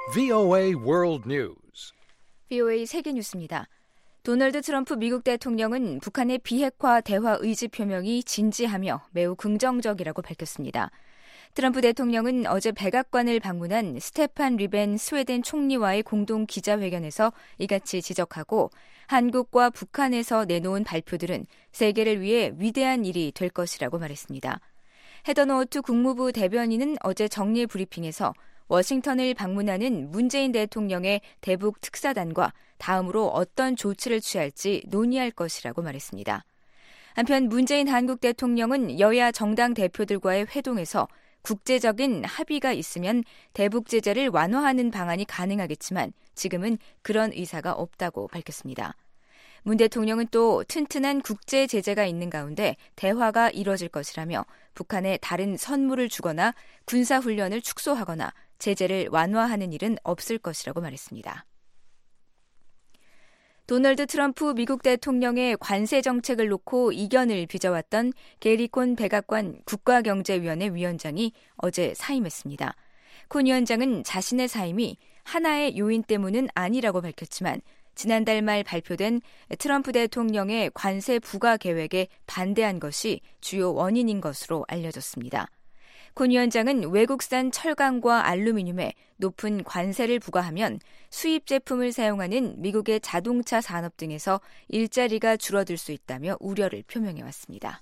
VOA World News. VOA 세계뉴스입니다. 도널드 트럼프 미국 대통령은 북한의 비핵화 대화 의지 표명이 진지하며 매우 긍정적이라고 밝혔습니다. 트럼프 대통령은 어제 백악관을 방문한 스테판 리벤 스웨덴 총리와의 공동 기자회견에서 이같이 지적하고 한국과 북한에서 내놓은 발표들은 세계를 위해 위대한 일이 될 것이라고 말했습니다. 헤더 노트 국무부 대변인은 어제 정례 브리핑에서 워싱턴을 방문하는 문재인 대통령의 대북 특사단과 다음으로 어떤 조치를 취할지 논의할 것이라고 말했습니다. 한편 문재인 한국 대통령은 여야 정당 대표들과의 회동에서 국제적인 합의가 있으면 대북 제재를 완화하는 방안이 가능하겠지만 지금은 그런 의사가 없다고 밝혔습니다. 문 대통령은 또 튼튼한 국제 제재가 있는 가운데 대화가 이뤄질 것이라며 북한에 다른 선물을 주거나 군사훈련을 축소하거나 제재를 완화하는 일은 없을 것이라고 말했습니다. 도널드 트럼프 미국 대통령의 관세 정책을 놓고 이견을 빚어왔던 게리 콘 백악관 국가경제위원회 위원장이 어제 사임했습니다. 콘 위원장은 자신의 사임이 하나의 요인 때문은 아니라고 밝혔지만 지난달 말 발표된 트럼프 대통령의 관세 부과 계획에 반대한 것이 주요 원인인 것으로 알려졌습니다. 콘 위원장은 외국산 철강과 알루미늄에 높은 관세를 부과하면 수입 제품을 사용하는 미국의 자동차 산업 등에서 일자리가 줄어들 수 있다며 우려를 표명해왔습니다.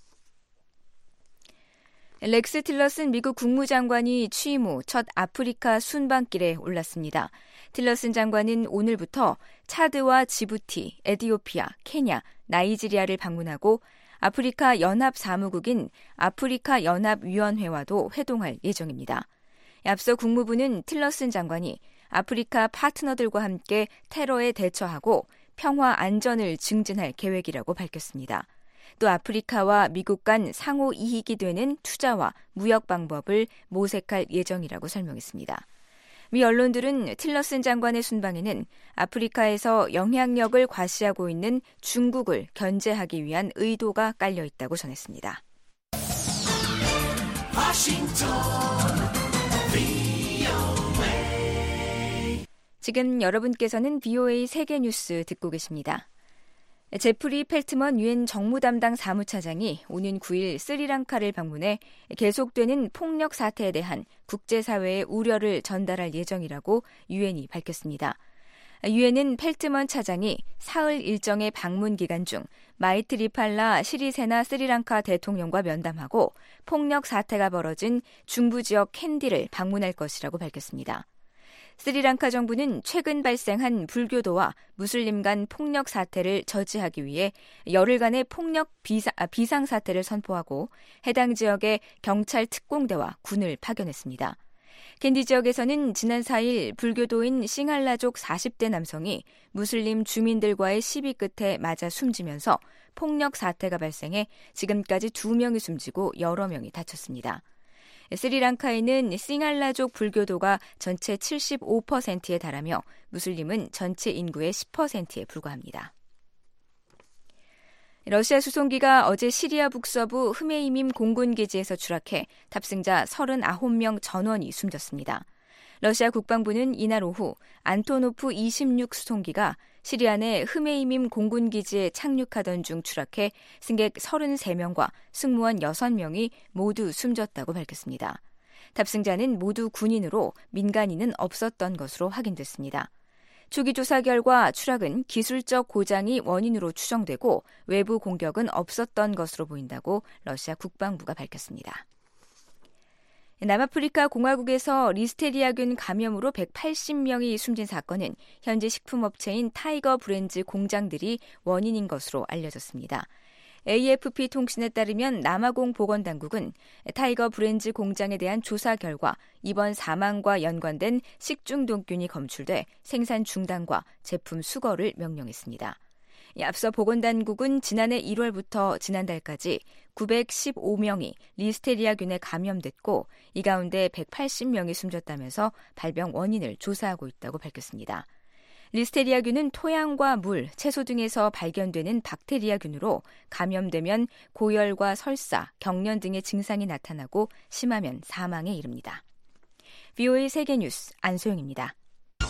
렉스 틸러슨 미국 국무장관이 취임 후 첫 아프리카 순방길에 올랐습니다. 틸러슨 장관은 오늘부터 차드와 지부티, 에티오피아, 케냐, 나이지리아를 방문하고 아프리카 연합 사무국인 아프리카 연합위원회와도 회동할 예정입니다. 앞서 국무부는 틸러슨 장관이 아프리카 파트너들과 함께 테러에 대처하고 평화 안전을 증진할 계획이라고 밝혔습니다. 또 아프리카와 미국 간 상호 이익이 되는 투자와 무역 방법을 모색할 예정이라고 설명했습니다. 미 언론들은 틸러슨 장관의 순방에는 아프리카에서 영향력을 과시하고 있는 중국을 견제하기 위한 의도가 깔려 있다고 전했습니다. 지금 여러분께서는 VOA 세계뉴스 듣고 계십니다. 제프리 펠트먼 유엔 정무 담당 사무차장이 오는 9일 스리랑카를 방문해 계속되는 폭력 사태에 대한 국제사회의 우려를 전달할 예정이라고 유엔이 밝혔습니다. 유엔은 펠트먼 차장이 사흘 일정의 방문 기간 중 마이트리팔라 시리세나 스리랑카 대통령과 면담하고 폭력 사태가 벌어진 중부 지역 캔디를 방문할 것이라고 밝혔습니다. 스리랑카 정부는 최근 발생한 불교도와 무슬림 간 폭력 사태를 저지하기 위해 열흘간의 폭력 비상사태를 선포하고 해당 지역에 경찰 특공대와 군을 파견했습니다. 캔디 지역에서는 지난 4일 불교도인 싱할라족 40대 남성이 무슬림 주민들과의 시비 끝에 맞아 숨지면서 폭력 사태가 발생해 지금까지 2명이 숨지고 여러 명이 다쳤습니다. 스리랑카에는 싱할라족 불교도가 전체 75%에 달하며 무슬림은 전체 인구의 10%에 불과합니다. 러시아 수송기가 어제 시리아 북서부 흐메이밈 공군기지에서 추락해 탑승자 39명 전원이 숨졌습니다. 러시아 국방부는 이날 오후 안토노프 26 수송기가 시리아 내 흐메이밈 공군기지에 착륙하던 중 추락해 승객 33명과 승무원 6명이 모두 숨졌다고 밝혔습니다. 탑승자는 모두 군인으로 민간인은 없었던 것으로 확인됐습니다. 초기 조사 결과 추락은 기술적 고장이 원인으로 추정되고 외부 공격은 없었던 것으로 보인다고 러시아 국방부가 밝혔습니다. 남아프리카 공화국에서 리스테리아균 감염으로 180명이 숨진 사건은 현지 식품업체인 타이거 브랜즈 공장들이 원인인 것으로 알려졌습니다. AFP 통신에 따르면 남아공 보건당국은 타이거 브랜즈 공장에 대한 조사 결과 이번 사망과 연관된 식중독균이 검출돼 생산 중단과 제품 수거를 명령했습니다. 앞서 보건당국은 지난해 1월부터 지난달까지 915명이 리스테리아균에 감염됐고 이 가운데 180명이 숨졌다면서 발병 원인을 조사하고 있다고 밝혔습니다. 리스테리아균은 토양과 물, 채소 등에서 발견되는 박테리아균으로 감염되면 고열과 설사, 경련 등의 증상이 나타나고 심하면 사망에 이릅니다. VOA 세계뉴스 안소영입니다.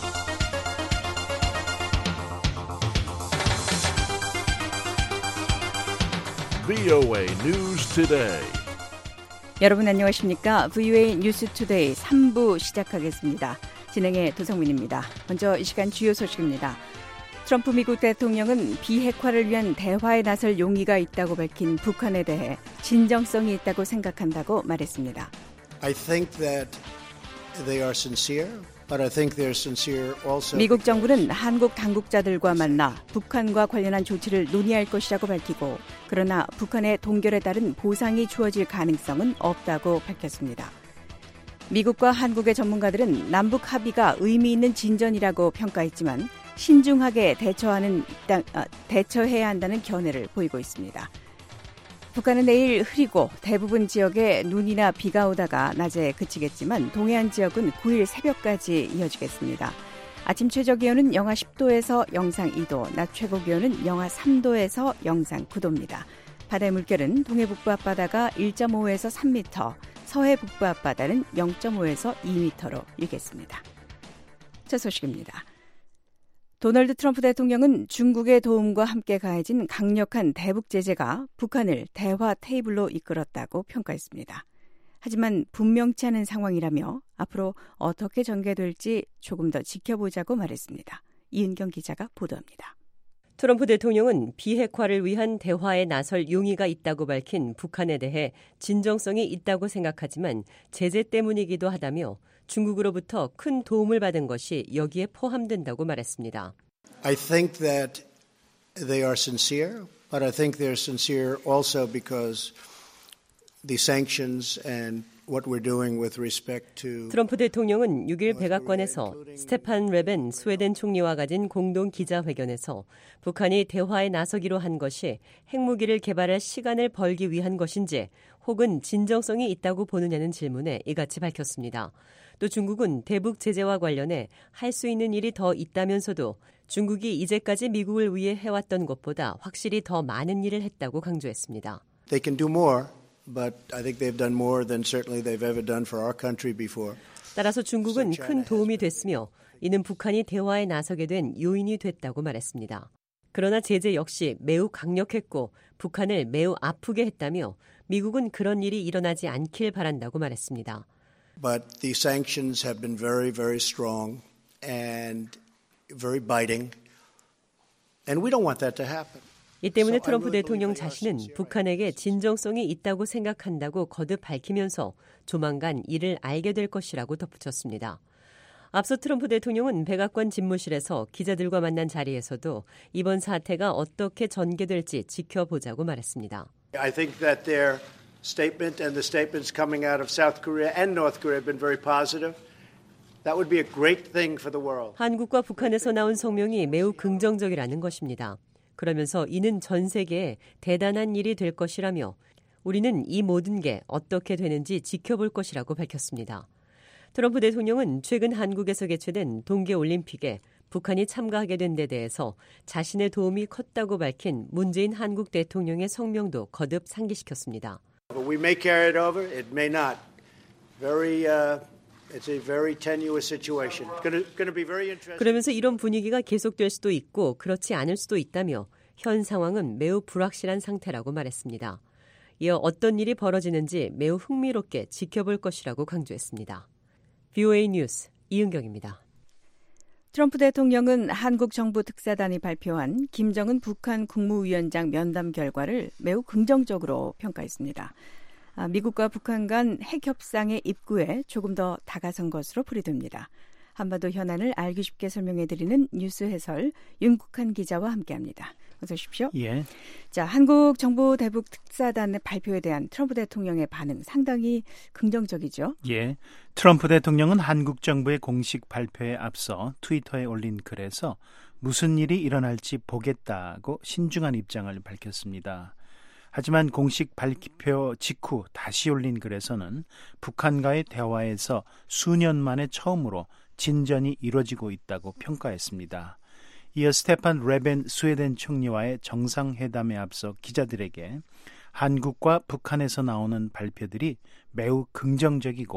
VOA News Today. 여러분 안녕하십니까? VOA 뉴스 투데이 3부 시작하겠습니다. 진행의 도성민입니다. 먼저 이 시간 주요 소식입니다. 트럼프 미국 대통령은 비핵화를 위한 대화에 나설 용의가 있다고 밝힌 북한에 대해 진정성이 있다고 생각한다고 말했습니다. I think that they are sincere, but I think they're sincere also. 미국 정부는 한국 당국자들과 만나 북한과 관련한 조치를 논의할 것이라고 밝히고, 그러나 북한의 동결에 따른 보상이 주어질 가능성은 없다고 밝혔습니다. 미국과 한국의 전문가들은 남북 합의가 의미 있는 진전이라고 평가했지만 신중하게 대처해야 한다는 견해를 보이고 있습니다. 북한은 내일 흐리고 대부분 지역에 눈이나 비가 오다가 낮에 그치겠지만 동해안 지역은 9일 새벽까지 이어지겠습니다. 아침 최저기온은 영하 10도에서 영상 2도, 낮 최고기온은 영하 3도에서 영상 9도입니다. 바다의 물결은 동해 북부 앞바다가 1.5에서 3m, 서해 북부 앞바다는 0.5에서 2m로 일겠습니다. 첫 소식입니다. 도널드 트럼프 대통령은 중국의 도움과 함께 가해진 강력한 대북 제재가 북한을 대화 테이블로 이끌었다고 평가했습니다. 하지만 분명치 않은 상황이라며 앞으로 어떻게 전개될지 조금 더 지켜보자고 말했습니다. 이은경 기자가 보도합니다. 트럼프 대통령은 비핵화를 위한 대화에 나설 용의가 있다고 밝힌 북한에 대해 진정성이 있다고 생각하지만 제재 때문이기도 하다며 중국으로부터 큰 도움을 받은 것이 여기에 포함된다고 말했습니다. I think that they are sincere, but I think they're sincere also because the sanctions and what we're doing with respect to 트럼프 대통령은 6일 백악관에서 스테판 레벤 스웨덴 총리와 가진 공동 기자회견에서 북한이 대화에 나서기로 한 것이 핵무기를 개발할 시간을 벌기 위한 것인지 혹은 진정성이 있다고 보느냐는 질문에 이같이 밝혔습니다. 또 중국은 대북 제재와 관련해 할 수 있는 일이 더 있다면서도 중국이 이제까지 미국을 위해 해왔던 것보다 확실히 더 많은 일을 했다고 강조했습니다. They can do more, but I think they've done more than certainly they've ever done for our country before. 따라서 중국은 큰 도움이 됐으며 이는 북한이 대화에 나서게 된 요인이 됐다고 말했습니다. 그러나 제재 역시 매우 강력했고 북한을 매우 아프게 했다며 미국은 그런 일이 일어나지 않길 바란다고 말했습니다. But the sanctions have been very, very strong and very biting, and we don't want that to happen. 이 때문에 트럼프 대통령 자신은 북한에게 진정성이 있다고 생각한다고 거듭 밝히면서 조만간 이를 알게 될 것이라고 덧붙였습니다. 앞서 트럼프 대통령은 백악관 집무실에서 기자들과 만난 자리에서도 이번 사태가 어떻게 전개될지 지켜보자고 말했습니다. I think that their statement and the statements coming out of South Korea and North Korea have been very positive. That would be a great thing for the world. 한국과 북한에서 나온 성명이 매우 긍정적이라는 것입니다. 그러면서 이는 전 세계에 대단한 일이 될 것이라며 우리는 이 모든 게 어떻게 되는지 지켜볼 것이라고 밝혔습니다. 트럼프 대통령은 최근 한국에서 개최된 동계올림픽에 북한이 참가하게 된 데 대해서 자신의 도움이 컸다고 밝힌 문재인 한국 대통령의 성명도 거듭 상기시켰습니다. We may carry it over. It may not. It's a very tenuous situation. Going to be very interesting. 그러면서 이런 분위기가 계속될 수도 있고 그렇지 않을 수도 있다며 현 상황은 매우 불확실한 상태라고 말했습니다. 이어 어떤 일이 벌어지는지 매우 흥미롭게 지켜볼 것이라고 강조했습니다. VOA 뉴스 이은경입니다. 트럼프 대통령은 한국 정부 특사단이 발표한 김정은 북한 국무위원장 면담 결과를 매우 긍정적으로 평가했습니다. 미국과 북한 간 핵 협상의 입구에 조금 더 다가선 것으로 풀이됩니다. 한반도 현안을 알기 쉽게 설명해드리는 뉴스 해설 윤국한 기자와 함께합니다. 어서 오십시오. 예. 자, 한국 정부 대북 특사단의 발표에 대한 트럼프 대통령의 반응 상당히 긍정적이죠. 예. 트럼프 대통령은 한국 정부의 공식 발표에 앞서 트위터에 올린 글에서 무슨 일이 일어날지 보겠다고 신중한 입장을 밝혔습니다. 하지만 공식 발표 직후 다시 올린 글에서는 북한과의 대화에서 수년 만에 처음으로 진전이 이루어지고 있다고 평가했습니다. 이어 스테판 레벤 스웨덴 총리와의 정상회담에 앞서 기자들에게 한국과 북한에서 나오는 발표들이 매우 긍정적이고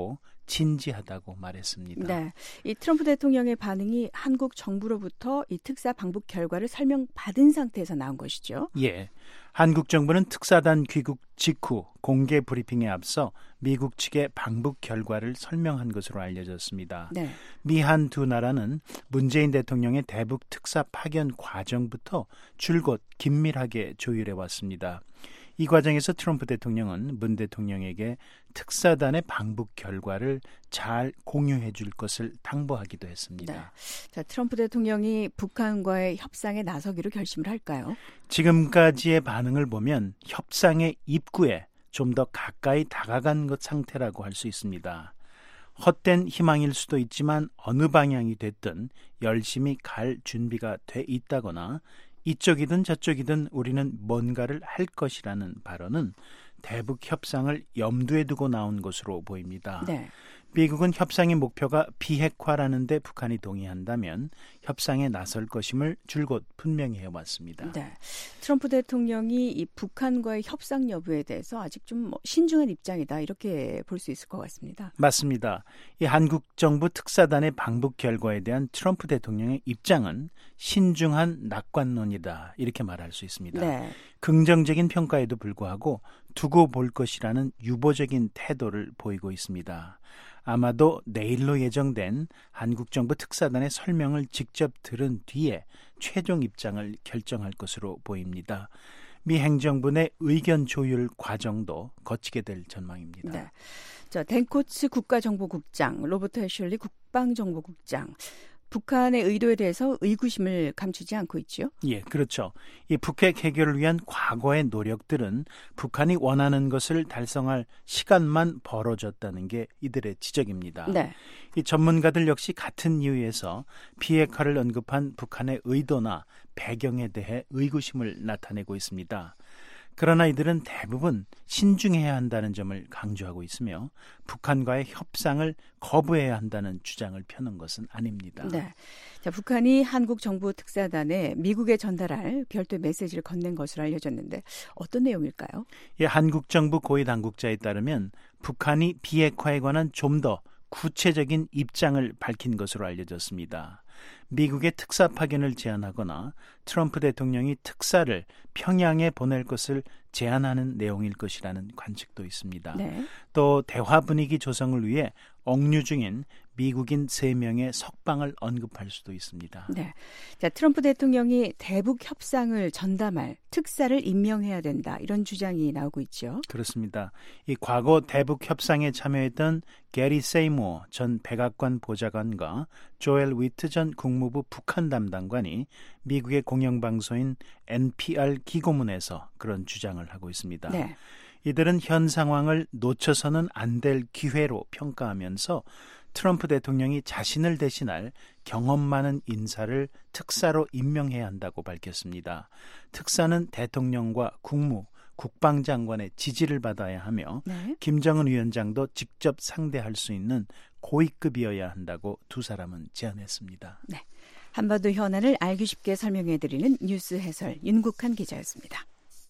진지하다고 말했습니다. 네, 이 트럼프 대통령의 반응이 한국 정부로부터 이 특사 방북 결과를 설명받은 상태에서 나온 것이죠. 예, 한국 정부는 특사단 귀국 직후 공개 브리핑에 앞서 미국 측의 방북 결과를 설명한 것으로 알려졌습니다. 네. 미한 두 나라는 문재인 대통령의 대북 특사 파견 과정부터 줄곧 긴밀하게 조율해 왔습니다. 이 과정에서 트럼프 대통령은 문 대통령에게 특사단의 방북 결과를 잘 공유해 줄 것을 당부하기도 했습니다. 네. 자, 트럼프 대통령이 북한과의 협상에 나서기로 결심을 할까요? 지금까지의 반응을 보면 협상의 입구에 좀 더 가까이 다가간 것 상태라고 할 수 있습니다. 헛된 희망일 수도 있지만 어느 방향이 됐든 열심히 갈 준비가 돼 있다거나 이쪽이든 저쪽이든 우리는 뭔가를 할 것이라는 발언은 대북 협상을 염두에 두고 나온 것으로 보입니다. 네. 미국은 협상의 목표가 비핵화라는 데 북한이 동의한다면 협상에 나설 것임을 줄곧 분명히 해왔습니다. 네. 트럼프 대통령이 이 북한과의 협상 여부에 대해서 아직 좀 신중한 입장이다 이렇게 볼 수 있을 것 같습니다. 맞습니다. 이 한국 정부 특사단의 방북 결과에 대한 트럼프 대통령의 입장은 신중한 낙관론이다 이렇게 말할 수 있습니다. 네. 긍정적인 평가에도 불구하고 두고 볼 것이라는 유보적인 태도를 보이고 있습니다. 아마도 내일로 예정된 한국 정부 특사단의 설명을 직접 들은 뒤에 최종 입장을 결정할 것으로 보입니다. 미 행정부 내 의견 조율 과정도 거치게 될 전망입니다. 네. 자, 댄코츠 국가정보국장, 로버트 애슐리 국방정보국장, 북한의 의도에 대해서 의구심을 감추지 않고 있죠. 예, 그렇죠. 이 북핵 해결을 위한 과거의 노력들은 북한이 원하는 것을 달성할 시간만 벌어졌다는 게 이들의 지적입니다. 네. 이 전문가들 역시 같은 이유에서 비핵화를 언급한 북한의 의도나 배경에 대해 의구심을 나타내고 있습니다. 그러나 이들은 대부분 신중해야 한다는 점을 강조하고 있으며 북한과의 협상을 거부해야 한다는 주장을 펴는 것은 아닙니다. 네. 자, 북한이 한국 정부 특사단에 미국에 전달할 별도의 메시지를 건넨 것으로 알려졌는데 어떤 내용일까요? 예, 한국 정부 고위 당국자에 따르면 북한이 비핵화에 관한 좀 더 구체적인 입장을 밝힌 것으로 알려졌습니다. 미국의 특사 파견을 제안하거나 트럼프 대통령이 특사를 평양에 보낼 것을 제안하는 내용일 것이라는 관측도 있습니다. 네. 또 대화 분위기 조성을 위해 억류 중인 미국인 3명의 석방을 언급할 수도 있습니다. 네. 자, 트럼프 대통령이 대북 협상을 전담할 특사를 임명해야 된다. 이런 주장이 나오고 있죠. 그렇습니다. 이 과거 대북 협상에 참여했던 게리 세이모어 전 백악관 보좌관과 조엘 위트 전 국무부 북한 담당관이 미국의 공영방송인 NPR 기고문에서 그런 주장을 하고 있습니다. 네. 이들은 현 상황을 놓쳐서는 안 될 기회로 평가하면서 트럼프 대통령이 자신을 대신할 경험 많은 인사를 특사로 임명해야 한다고 밝혔습니다. 특사는 대통령과 국무, 국방장관의 지지를 받아야 하며 네. 김정은 위원장도 직접 상대할 수 있는 고위급이어야 한다고 두 사람은 제안했습니다. 네. 한반도 현안을 알기 쉽게 설명해드리는 뉴스 해설 윤국한 기자였습니다.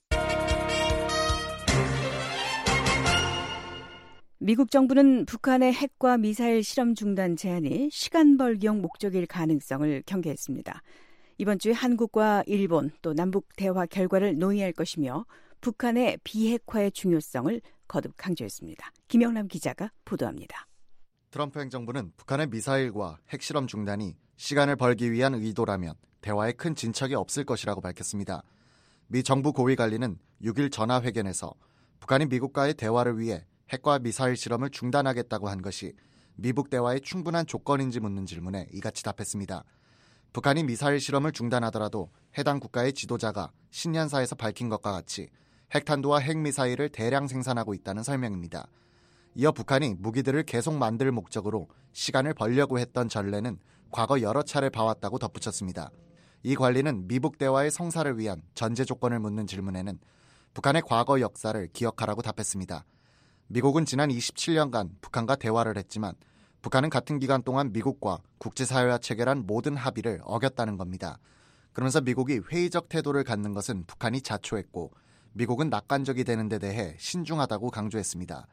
미국 정부는 북한의 핵과 미사일 실험 중단 제한이 시간 벌기용 목적일 가능성을 경계했습니다. 이번 주에 한국과 일본 또 남북 대화 결과를 논의할 것이며 북한의 비핵화의 중요성을 거듭 강조했습니다. 김영남 기자가 보도합니다. 트럼프 행정부는 북한의 미사일과 핵실험 중단이 시간을 벌기 위한 의도라면 대화에 큰 진척이 없을 것이라고 밝혔습니다. 미 정부 고위 관리는 6일 전화회견에서 북한이 미국과의 대화를 위해 핵과 미사일 실험을 중단하겠다고 한 것이 미북 대화의 충분한 조건인지 묻는 질문에 이같이 답했습니다. 북한이 미사일 실험을 중단하더라도 해당 국가의 지도자가 신년사에서 밝힌 것과 같이 핵탄두와 핵미사일을 대량 생산하고 있다는 설명입니다. 이어 북한이 무기들을 계속 만들 목적으로 시간을 벌려고 했던 전례는 과거 여러 차례 봐왔다고 덧붙였습니다. 이 관리는 미북 대화의 성사를 위한 전제 조건을 묻는 질문에는 북한의 과거 역사를 기억하라고 답했습니다. 미국은 지난 27년간 북한과 대화를 했지만 북한은 같은 기간 동안 미국과 국제사회와 체결한 모든 합의를 어겼다는 겁니다. 그러면서 미국이 회의적 태도를 갖는 것은 북한이 자초했고 미국은 낙관적이 되는 데 대해 신중하다고 강조했습니다.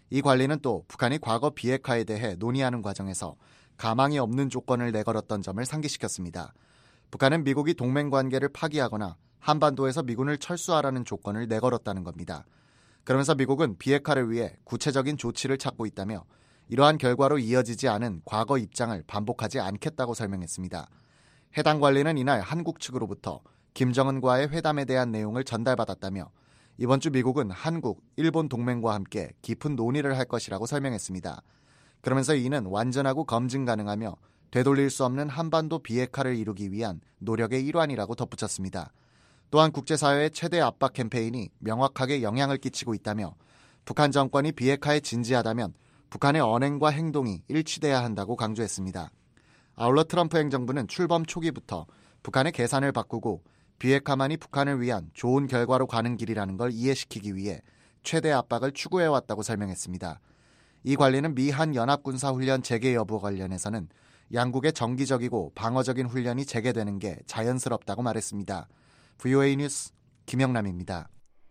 이 관리는 또 북한이 과거 비핵화에 대해 논의하는 과정에서 가망이 없는 조건을 내걸었던 점을 상기시켰습니다. 북한은 미국이 동맹관계를 파기하거나 한반도에서 미군을 철수하라는 조건을 내걸었다는 겁니다. 그러면서 미국은 비핵화를 위해 구체적인 조치를 찾고 있다며 이러한 결과로 이어지지 않은 과거 입장을 반복하지 않겠다고 설명했습니다. 해당 관리는 이날 한국 측으로부터 김정은과의 회담에 대한 내용을 전달받았다며 이번 주 미국은 한국, 일본 동맹과 함께 깊은 논의를 할 것이라고 설명했습니다. 그러면서 이는 완전하고 검증 가능하며 되돌릴 수 없는 한반도 비핵화를 이루기 위한 노력의 일환이라고 덧붙였습니다. 또한 국제사회의 최대 압박 캠페인이 명확하게 영향을 끼치고 있다며 북한 정권이 비핵화에 진지하다면 북한의 언행과 행동이 일치돼야 한다고 강조했습니다. 아울러 트럼프 행정부는 출범 초기부터 북한의 계산을 바꾸고 비핵화만이 북한을 위한 좋은 결과로 가는 길이라는 걸 이해시키기 위해 최대 압박을 추구해왔다고 설명했습니다. 이 관리는 미한 연합군사훈련 재개 여부 관련해서는 양국의 정기적이고 방어적인 훈련이 재개되는 게 자연스럽다고 말했습니다. VOA 뉴스 김영남입니다.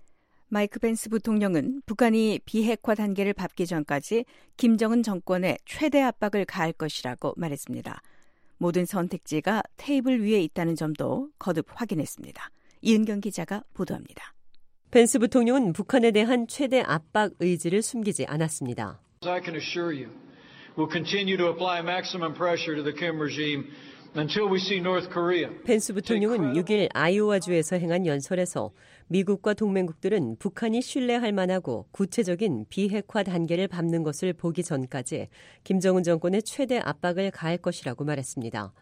마이크 펜스 부통령은 북한이 비핵화 단계를 밟기 전까지 김정은 정권에 최대 압박을 가할 것이라고 말했습니다. 모든 선택지가 테이블 위에 있다는 점도 거듭 확인했습니다. 이은경 기자가 보도합니다. 펜스 부통령은 북한에 대한 최대 압박 의지를 숨기지 않았습니다. I can assure you, we'll continue to apply maximum pressure to the Kim regime until we see North Korea. 펜스 부통령은 6일 아이오와주에서 행한 연설에서 미국과 동맹국들은 북한이 신뢰할 만하고 구체적인 비핵화 단계를 밟는 것을 보기 전까지 김정은 정권에 최대 압박을 가할 것이라고 말했습니다.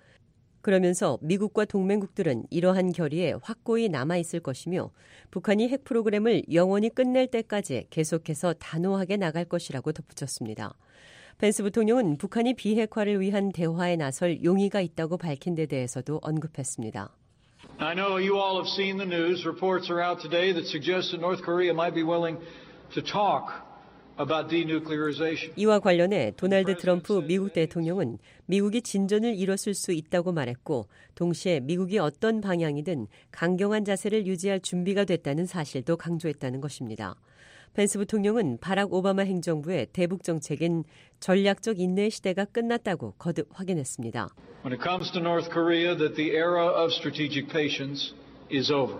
그러면서 미국과 동맹국들은 이러한 결의에 확고히 남아있을 것이며 북한이 핵 프로그램을 영원히 끝낼 때까지 계속해서 단호하게 나갈 것이라고 덧붙였습니다. 펜스 부통령은 북한이 비핵화를 위한 대화에 나설 용의가 있다고 밝힌 데 대해서도 언급했습니다. I know you all have seen the news. Reports are out today that suggest that North Korea might be willing to talk about denuclearization. 이와 관련해 도널드 트럼프 미국 대통령은 미국이 진전을 이뤘을 수 있다고 말했고 동시에 미국이 어떤 방향이든 강경한 자세를 유지할 준비가 됐다는 사실도 강조했다는 것입니다. 펜스 부통령은 바락 오바마 행정부의 대북 정책인 전략적 인내 시대가 끝났다고 거듭 확인했습니다. When it comes to North Korea, that the era of strategic patience is over.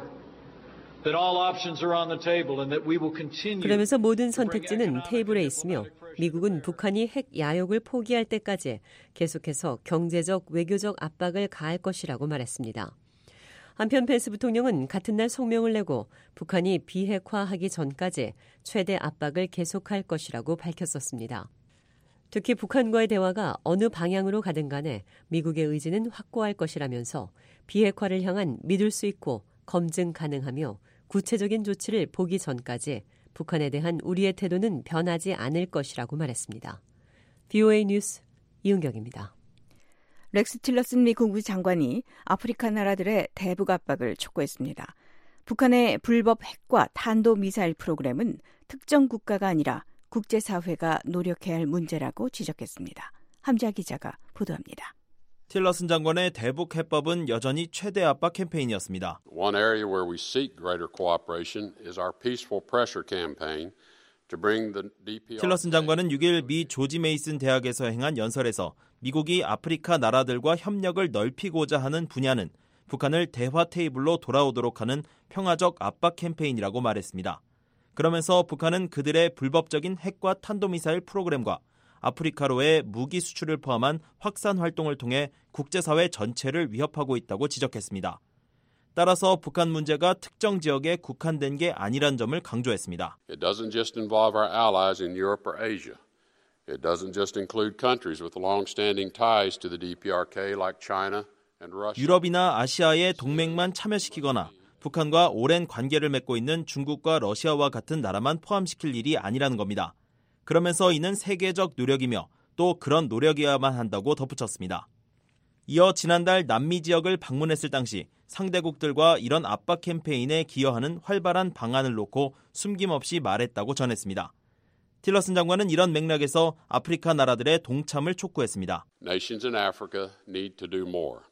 That all options are on the table and that we will continue. 그러면서 모든 선택지는 테이블에 있으며 미국은 북한이 핵 야욕을 포기할 때까지 계속해서 경제적, 외교적 압박을 가할 것이라고 말했습니다. 한편 펜스 부통령은 같은 날 성명을 내고 북한이 비핵화하기 전까지 최대 압박을 계속할 것이라고 밝혔었습니다. 특히 북한과의 대화가 어느 방향으로 가든 간에 미국의 의지는 확고할 것이라면서 비핵화를 향한 믿을 수 있고 검증 가능하며 구체적인 조치를 보기 전까지 북한에 대한 우리의 태도는 변하지 않을 것이라고 말했습니다. VOA 뉴스 이은경입니다. 렉스 틸러슨 미 국무장관이 아프리카 나라들의 대북 압박을 촉구했습니다. 북한의 불법 핵과 탄도미사일 프로그램은 특정 국가가 아니라 국제사회가 노력해야 할 문제라고 지적했습니다. 함자 기자가 보도합니다. 틸러슨 장관의 대북 해법은 여전히 최대 압박 캠페인이었습니다. One area where we seek greater cooperation is our peaceful pressure campaign to bring the DPR. 틸러슨 장관은 6일 미 조지 메이슨 대학에서 행한 연설에서 미국이 아프리카 나라들과 협력을 넓히고자 하는 분야는 북한을 대화 테이블로 돌아오도록 하는 평화적 압박 캠페인이라고 말했습니다. 그러면서 북한은 그들의 불법적인 핵과 탄도미사일 프로그램과 아프리카로의 무기 수출을 포함한 확산 활동을 통해 국제사회 전체를 위협하고 있다고 지적했습니다. 따라서 북한 문제가 특정 지역에 국한된 게 아니란 점을 강조했습니다. It doesn't just involve our allies in Europe or Asia. It doesn't just include countries with long-standing ties to the DPRK like China and Russia. 유럽이나 아시아의 동맹만 참여시키거나 북한과 오랜 관계를 맺고 있는 중국과 러시아와 같은 나라만 포함시킬 일이 아니라는 겁니다. 그러면서 이는 세계적 노력이며 또 그런 노력이어야만 한다고 덧붙였습니다. 이어 지난달 남미 지역을 방문했을 당시 상대국들과 이런 압박 캠페인에 기여하는 활발한 방안을 놓고 숨김없이 말했다고 전했습니다. 틸러슨 장관은 이런 맥락에서 아프리카 나라들의 동참을 촉구했습니다. Nations in Africa need to do more.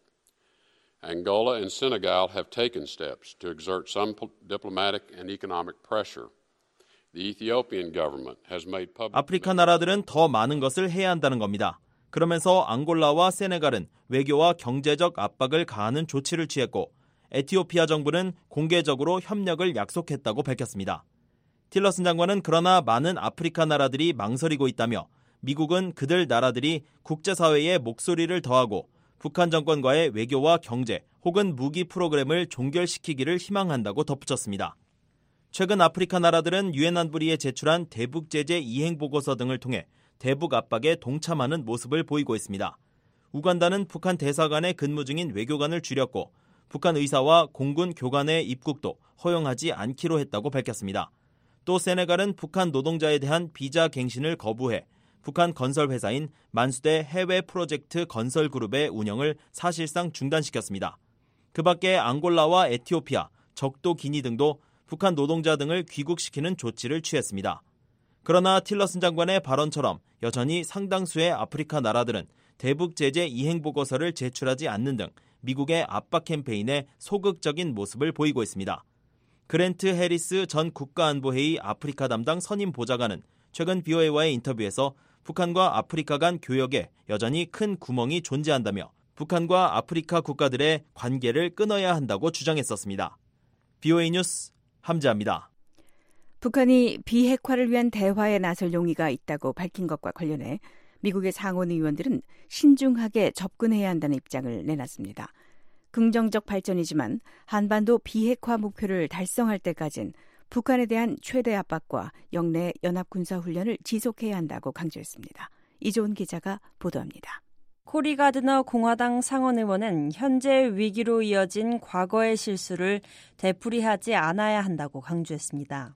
Angola and Senegal have taken steps to exert some diplomatic and economic pressure. The Ethiopian government has made public. 아프리카 나라들은 더 많은 것을 해야 한다는 겁니다. 그러면서 앙골라와 세네갈은 외교와 경제적 압박을 가하는 조치를 취했고 에티오피아 정부는 공개적으로 협력을 약속했다고 밝혔습니다. 틸러슨 장관은 그러나 많은 아프리카 나라들이 망설이고 있다며 미국은 그들 나라들이 국제사회에 목소리를 더하고 북한 정권과의 외교와 경제 혹은 무기 프로그램을 종결시키기를 희망한다고 덧붙였습니다. 최근 아프리카 나라들은 유엔 안보리에 제출한 대북 제재 이행 보고서 등을 통해 대북 압박에 동참하는 모습을 보이고 있습니다. 우간다는 북한 대사관에 근무 중인 외교관을 줄였고 북한 의사와 공군 교관의 입국도 허용하지 않기로 했다고 밝혔습니다. 또 세네갈은 북한 노동자에 대한 비자 갱신을 거부해 북한 건설 회사인 만수대 해외 프로젝트 건설 그룹의 운영을 사실상 중단시켰습니다. 그 밖에 앙골라와 에티오피아, 적도 기니 등도 북한 노동자 등을 귀국시키는 조치를 취했습니다. 그러나 틸러슨 장관의 발언처럼 여전히 상당수의 아프리카 나라들은 대북 제재 이행 보고서를 제출하지 않는 등 미국의 압박 캠페인에 소극적인 모습을 보이고 있습니다. 그랜트 해리스 전 국가안보회의 아프리카 담당 선임 보좌관은 최근 BOA와의 인터뷰에서 북한과 아프리카 간 교역에 여전히 큰 구멍이 존재한다며 북한과 아프리카 국가들의 관계를 끊어야 한다고 주장했었습니다. BOA 뉴스 함지아입니다. 북한이 비핵화를 위한 대화에 나설 용의가 있다고 밝힌 것과 관련해 미국의 상원 의원들은 신중하게 접근해야 한다는 입장을 내놨습니다. 긍정적 발전이지만 한반도 비핵화 목표를 달성할 때까진 북한에 대한 최대 압박과 영내 연합군사훈련을 지속해야 한다고 강조했습니다. 이조은 기자가 보도합니다. 코리 가드너 공화당 상원의원은 현재 위기로 이어진 과거의 실수를 되풀이하지 않아야 한다고 강조했습니다.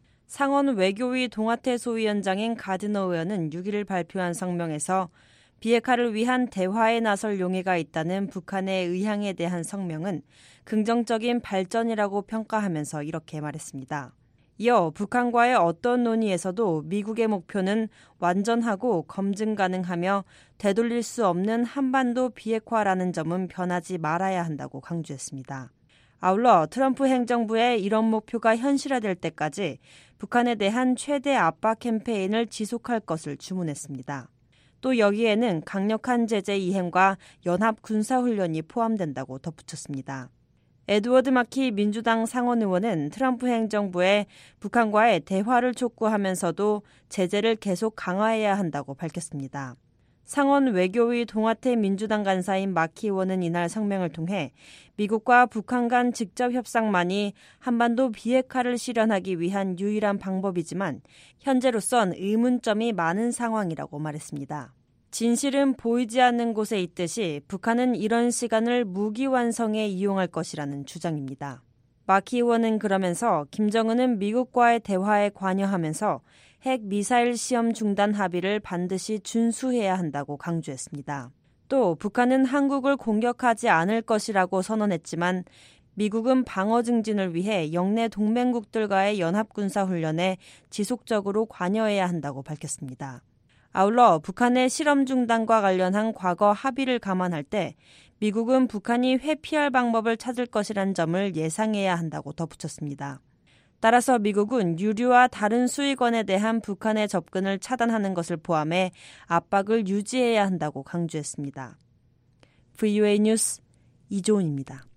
상원 외교위 동아태 소위원장인 가드너 의원은 6일 발표한 성명에서 비핵화를 위한 대화에 나설 용의가 있다는 북한의 의향에 대한 성명은 긍정적인 발전이라고 평가하면서 이렇게 말했습니다. 이어 북한과의 어떤 논의에서도 미국의 목표는 완전하고 검증 가능하며 되돌릴 수 없는 한반도 비핵화라는 점은 변하지 말아야 한다고 강조했습니다. 아울러 트럼프 행정부의 이런 목표가 현실화될 때까지 북한에 대한 최대 압박 캠페인을 지속할 것을 주문했습니다. 또 여기에는 강력한 제재 이행과 연합 군사훈련이 포함된다고 덧붙였습니다. 에드워드 마키 민주당 상원 의원은 트럼프 행정부에 북한과의 대화를 촉구하면서도 제재를 계속 강화해야 한다고 밝혔습니다. 상원 외교위 동아태 민주당 간사인 마키 의원은 이날 성명을 통해 미국과 북한 간 직접 협상만이 한반도 비핵화를 실현하기 위한 유일한 방법이지만 현재로선 의문점이 많은 상황이라고 말했습니다. 진실은 보이지 않는 곳에 있듯이 북한은 이런 시간을 무기 완성에 이용할 것이라는 주장입니다. 마키 의원은 그러면서 김정은은 미국과의 대화에 관여하면서 핵 미사일 시험 중단 합의를 반드시 준수해야 한다고 강조했습니다. 또 북한은 한국을 공격하지 않을 것이라고 선언했지만 미국은 방어 증진을 위해 영내 동맹국들과의 연합군사훈련에 지속적으로 관여해야 한다고 밝혔습니다. 아울러 북한의 실험 중단과 관련한 과거 합의를 감안할 때 미국은 북한이 회피할 방법을 찾을 것이란 점을 예상해야 한다고 덧붙였습니다. 따라서 미국은 유류와 다른 수입원에 대한 북한의 접근을 차단하는 것을 포함해 압박을 유지해야 한다고 강조했습니다. VOA 뉴스 이조은입니다.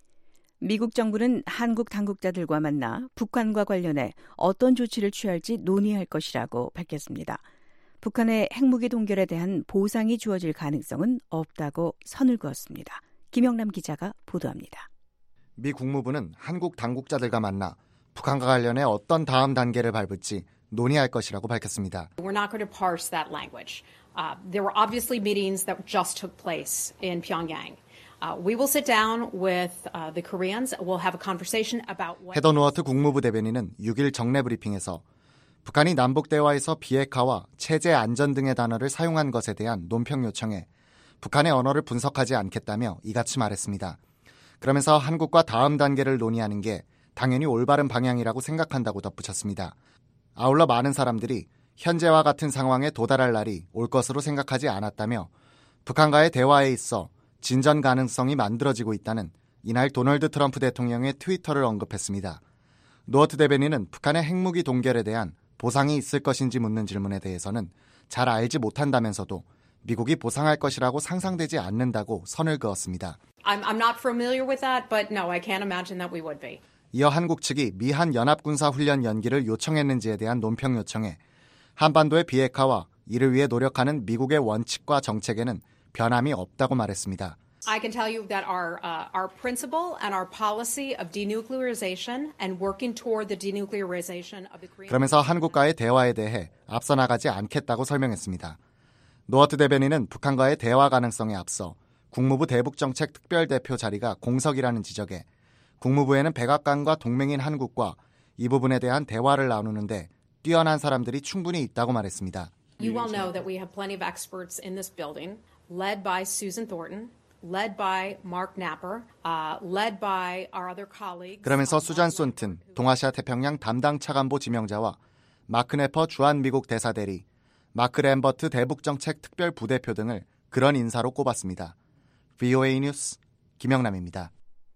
미국 정부는 한국 당국자들과 만나 북한과 관련해 어떤 조치를 취할지 논의할 것이라고 밝혔습니다. 북한의 핵무기 동결에 대한 보상이 주어질 가능성은 없다고 선을 그었습니다. 김영남 기자가 보도합니다. 미 국무부는 한국 당국자들과 만나 북한과 관련해 어떤 다음 단계를 밟을지 논의할 것이라고 밝혔습니다. We're not going to parse that language. There were obviously meetings that just took place in Pyongyang. We will sit down with the Koreans. We'll have a conversation about what... 헤더 누어트 국무부 대변인은 6일 정례 브리핑에서 북한이 남북 대화에서 비핵화와 체제 안전 등의 단어를 사용한 것에 대한 논평 요청에 북한의 언어를 분석하지 않겠다며 이같이 말했습니다. 그러면서 한국과 다음 단계를 논의하는 게 당연히 올바른 방향이라고 생각한다고 덧붙였습니다. 아울러 많은 사람들이 현재와 같은 상황에 도달할 날이 올 것으로 생각하지 않았다며 북한과의 대화에 있어 진전 가능성이 만들어지고 있다는 이날 도널드 트럼프 대통령의 트위터를 언급했습니다. 노어트 대변인은 북한의 핵무기 동결에 대한 보상이 있을 것인지 묻는 질문에 대해서는 잘 알지 못한다면서도 미국이 보상할 것이라고 상상되지 않는다고 선을 그었습니다. I'm not familiar with that, but no, I can't imagine that we would be. 이어 한국 측이 미한 연합군사훈련 연기를 요청했는지에 대한 논평 요청에 한반도의 비핵화와 이를 위해 노력하는 미국의 원칙과 정책에는 변함이 없다고 말했습니다. I can tell you that our principle and our policy of denuclearization and working toward the denuclearization of the Korean. 그러면서 한국과의 대화에 대해 앞서 나가지 않겠다고 설명했습니다. 노어트 대변인은 북한과의 대화 가능성에 앞서 국무부 대북정책 특별대표 자리가 공석이라는 지적에 국무부에는 백악관과 동맹인 한국과 이 부분에 대한 대화를 나누는데 뛰어난 사람들이 충분히 있다고 말했습니다. You all know that we have plenty of experts in this building, led by Susan Thornton, led by Mark Napper, led by our other colleagues. 그러면서 수잔 손튼, 동아시아 태평양 담당 차관보 지명자와 마크 네퍼 주한 미국 대사대리, 마크 램버트 대북정책 특별 부대표 등을 그런 인사로 꼽았습니다. VOA 뉴스 김영남입니다.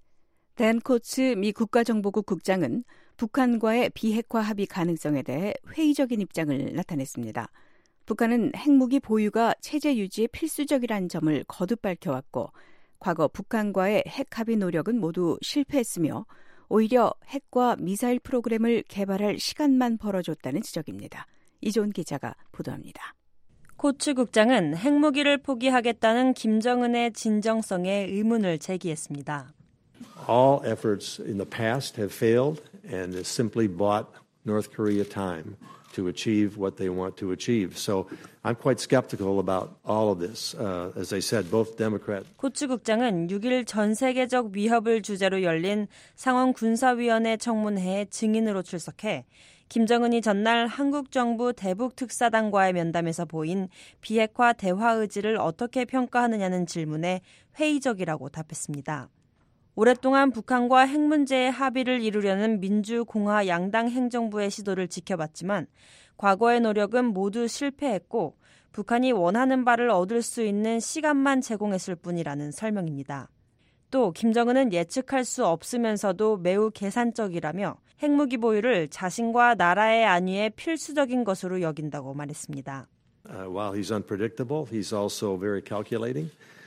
댄 코츠 미 국가정보국 국장은 북한과의 비핵화 합의 가능성에 대해 회의적인 입장을 나타냈습니다. 북한은 핵무기 보유가 체제 유지에 필수적이라는 점을 거듭 밝혀왔고 과거 북한과의 핵 합의 노력은 모두 실패했으며 오히려 핵과 미사일 프로그램을 개발할 시간만 벌어줬다는 지적입니다. 이존 기자가 보도합니다. 코츠 국장은 핵무기를 포기하겠다는 김정은의 진정성에 의문을 제기했습니다. All efforts in the past have failed and has simply bought North Korea time to achieve what they want to achieve. So I'm quite skeptical about all of this. As I said, both Democrat. 코츠 국장은 6일 전 세계적 위협을 주제로 열린 상원 군사위원회 청문회에 증인으로 출석해 김정은이 전날 한국 정부 대북 특사단과의 면담에서 보인 비핵화 대화 의지를 어떻게 평가하느냐는 질문에 회의적이라고 답했습니다. 오랫동안 북한과 핵 문제의 합의를 이루려는 민주공화 양당 행정부의 시도를 지켜봤지만 과거의 노력은 모두 실패했고 북한이 원하는 바를 얻을 수 있는 시간만 제공했을 뿐이라는 설명입니다. 또 김정은은 예측할 수 없으면서도 매우 계산적이라며 핵무기 보유를 자신과 나라의 안위에 필수적인 것으로 여긴다고 말했습니다. While he's unpredictable, he's also very calculating.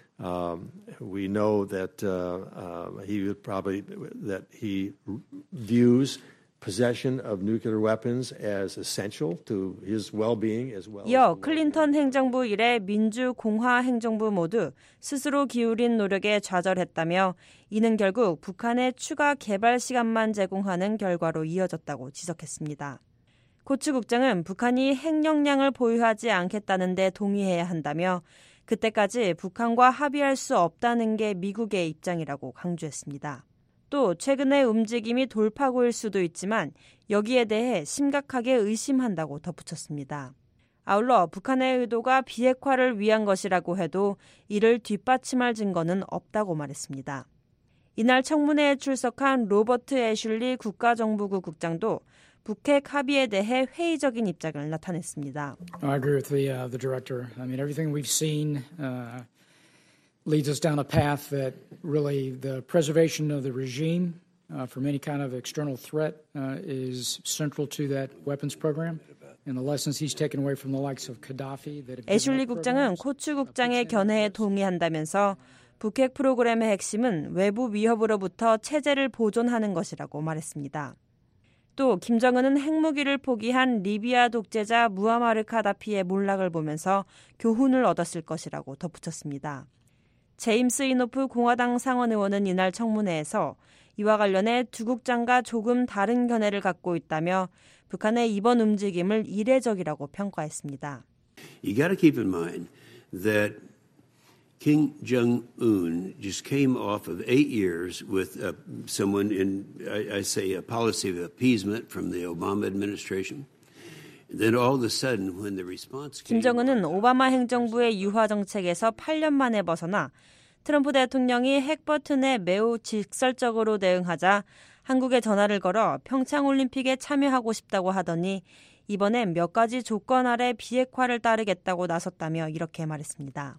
We know that he views possession of nuclear weapons as essential to his well-being as well. 이어 클린턴 행정부 이래 민주공화 행정부 모두 스스로 기울인 노력에 좌절했다며 이는 결국 북한의 추가 개발 시간만 제공하는 결과로 이어졌다고 지적했습니다. 코츠 국장은 북한이 핵 역량을 보유하지 않겠다는 데 동의해야 한다며 그때까지 북한과 합의할 수 없다는 게 미국의 입장이라고 강조했습니다. 또 최근의 움직임이 돌파구일 수도 있지만 여기에 대해 심각하게 의심한다고 덧붙였습니다. 아울러 북한의 의도가 비핵화를 위한 것이라고 해도 이를 뒷받침할 증거는 없다고 말했습니다. 이날 청문회에 출석한 로버트 애슐리 국가정보국 국장도 북핵 합의에 대해 회의적인 입장을 나타냈습니다. I agree with the director. I mean, everything we've seen leads us down a path that really the preservation of the regime from any kind of external threat is central to that weapons program. And the lessons he's taken away from the likes of Gaddafi. 애슐리 국장은 코츠 국장의 견해에 동의한다면서 북핵 프로그램의 핵심은 외부 위협으로부터 체제를 보존하는 것이라고 말했습니다. 또 김정은은 핵무기를 포기한 리비아 독재자 무아마르 카다피의 몰락을 보면서 교훈을 얻었을 것이라고 덧붙였습니다. 제임스 이노프 공화당 상원 의원은 이날 청문회에서 이와 관련해 두 국장과 조금 다른 견해를 갖고 있다며 북한의 이번 움직임을 이례적이라고 평가했습니다. You got to keep in mind that Kim Jong-un just came off of 8 years with someone in, I say, a policy of appeasement from the Obama administration. Then all of a sudden, when the response came, 김정은은 오바마 행정부의 유화 정책에서 8년 만에 벗어나 트럼프 대통령이 핵 버튼에 매우 직설적으로 대응하자 한국에 전화를 걸어 평창올림픽에 참여하고 싶다고 하더니 이번엔 몇 가지 조건 아래 비핵화를 따르겠다고 나섰다며 이렇게 말했습니다.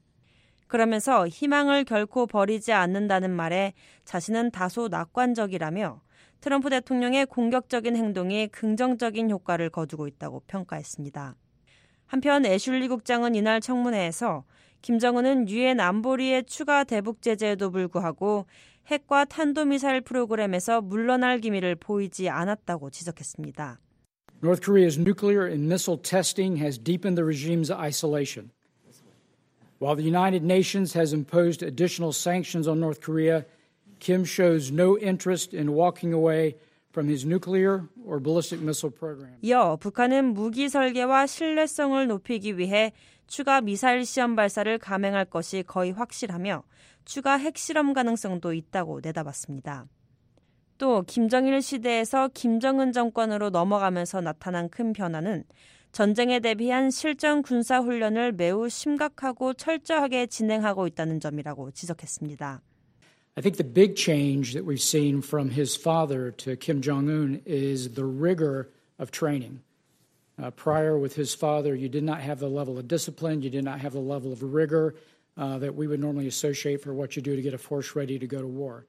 그러면서 희망을 결코 버리지 않는다는 말에 자신은 다소 낙관적이라며 트럼프 대통령의 공격적인 행동이 긍정적인 효과를 거두고 있다고 평가했습니다. 한편 애슐리 국장은 이날 청문회에서 김정은은 유엔 안보리의 추가 대북 제재에도 불구하고 핵과 탄도미사일 프로그램에서 물러날 기미를 보이지 않았다고 지적했습니다. North Korea's nuclear and missile testing has deepened the regime's isolation. While the United Nations has imposed additional sanctions on North Korea, Kim shows no interest in walking away from his nuclear or ballistic missile program. 이어 북한은 무기 설계와 신뢰성을 높이기 위해 추가 미사일 시험 발사를 감행할 것이 거의 확실하며 추가 핵실험 가능성도 있다고 내다봤습니다. 또 김정일 시대에서 김정은 정권으로 넘어가면서 나타난 큰 변화는 전쟁에 대비한 실전 군사 훈련을 매우 심각하고 철저하게 진행하고 있다는 점이라고 지적했습니다. I think the big change that we've seen from his father to Kim Jong-un is the rigor of training. Prior with his father, you did not have the level of discipline, you did not have the level of rigor that we would normally associate for what you do to get a force ready to go to war.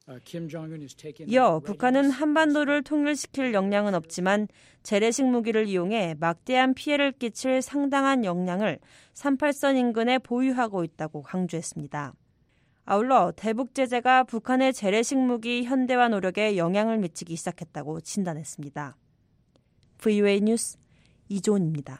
이어 북한은 한반도를 통일시킬 역량은 없지만 재래식 무기를 이용해 막대한 피해를 끼칠 상당한 역량을 38선 인근에 보유하고 있다고 강조했습니다. 아울러 대북 제재가 북한의 재래식 무기 현대화 노력에 영향을 미치기 시작했다고 진단했습니다. VOA 뉴스 이조은입니다.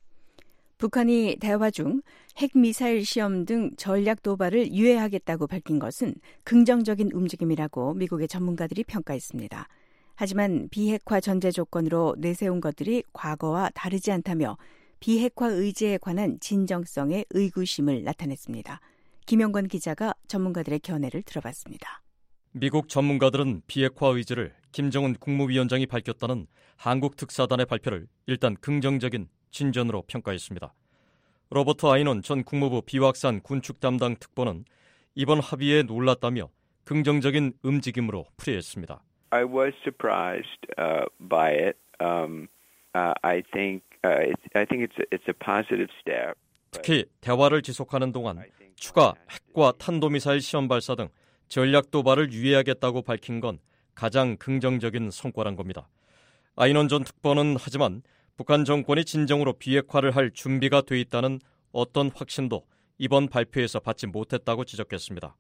북한이 대화 중 핵미사일 시험 등 전략 도발을 유예하겠다고 밝힌 것은 긍정적인 움직임이라고 미국의 전문가들이 평가했습니다. 하지만 비핵화 전제 조건으로 내세운 것들이 과거와 다르지 않다며 비핵화 의제에 관한 진정성의 의구심을 나타냈습니다. 김영건 기자가 전문가들의 견해를 들어봤습니다. 미국 전문가들은 비핵화 의지를 김정은 국무위원장이 밝혔다는 한국 특사단의 발표를 일단 긍정적인 진전으로 평가했습니다. 로버트 아이논 전 국무부 비확산 군축 담당 특보는 이번 합의에 놀랐다며 긍정적인 움직임으로 풀이했습니다. I was surprised by it. I think it's a positive step. 특히 대화를 지속하는 동안 추가 핵과 탄도미사일 시험 발사 등 전략 도발을 유예하겠다고 밝힌 건 가장 긍정적인 성과란 겁니다. 아이논 전 특보는 하지만 북한 정권이 진정으로 비핵화를 할 준비가 돼 있다는 어떤 확신도 이번 발표에서 받지 못했다고 지적했습니다.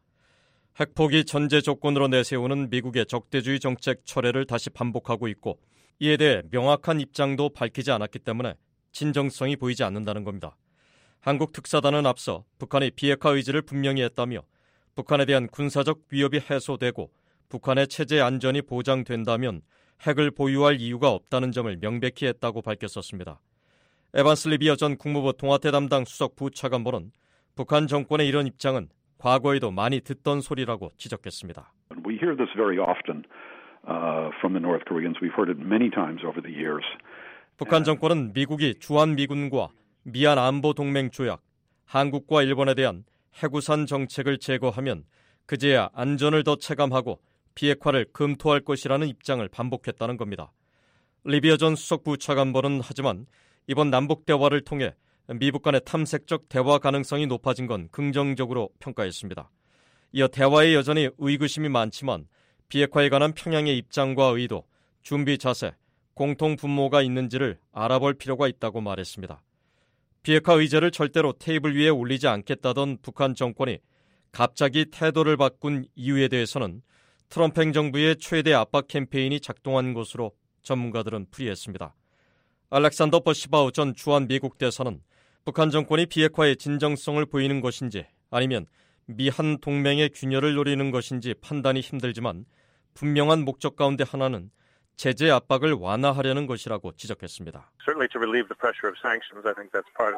핵포기 전제 조건으로 내세우는 미국의 적대주의 정책 철회를 다시 반복하고 있고 이에 대해 명확한 입장도 밝히지 않았기 때문에 진정성이 보이지 않는다는 겁니다. 한국 특사단은 앞서 북한의 비핵화 의지를 분명히 했다며 북한에 대한 군사적 위협이 해소되고 북한의 체제 안전이 보장된다면 핵을 보유할 이유가 없다는 점을 명백히 했다고 밝혔었습니다. 에반스 리비어 전 국무부 동아태 담당 수석 부차관보는 북한 정권의 이런 입장은 과거에도 많이 듣던 소리라고 지적했습니다. We hear this very often from the North Koreans. We've heard it many times over the years. 북한 정권은 미국이 주한미군과 미얀 안보 동맹 조약, 한국과 일본에 대한 해구산 정책을 제거하면 그제야 안전을 더 체감하고 비핵화를 검토할 것이라는 입장을 반복했다는 겁니다. 리비어 전 수석 부차관보는 하지만 이번 남북 대화를 통해 미북 간의 탐색적 대화 가능성이 높아진 건 긍정적으로 평가했습니다. 이어 대화에 여전히 의구심이 많지만 비핵화에 관한 평양의 입장과 의도, 준비 자세, 공통 분모가 있는지를 알아볼 필요가 있다고 말했습니다. 비핵화 의제를 절대로 테이블 위에 올리지 않겠다던 북한 정권이 갑자기 태도를 바꾼 이유에 대해서는 트럼프 행정부의 최대 압박 캠페인이 작동한 것으로 전문가들은 풀이했습니다. 알렉산더 버시바우 전 주한 미국 대사는 북한 정권이 비핵화의 진정성을 보이는 것인지 아니면 미한 동맹의 균열을 노리는 것인지 판단이 힘들지만 분명한 목적 가운데 하나는 제재 압박을 완화하려는 것이라고 지적했습니다. Certainly to relieve the pressure of sanctions, I think that's part of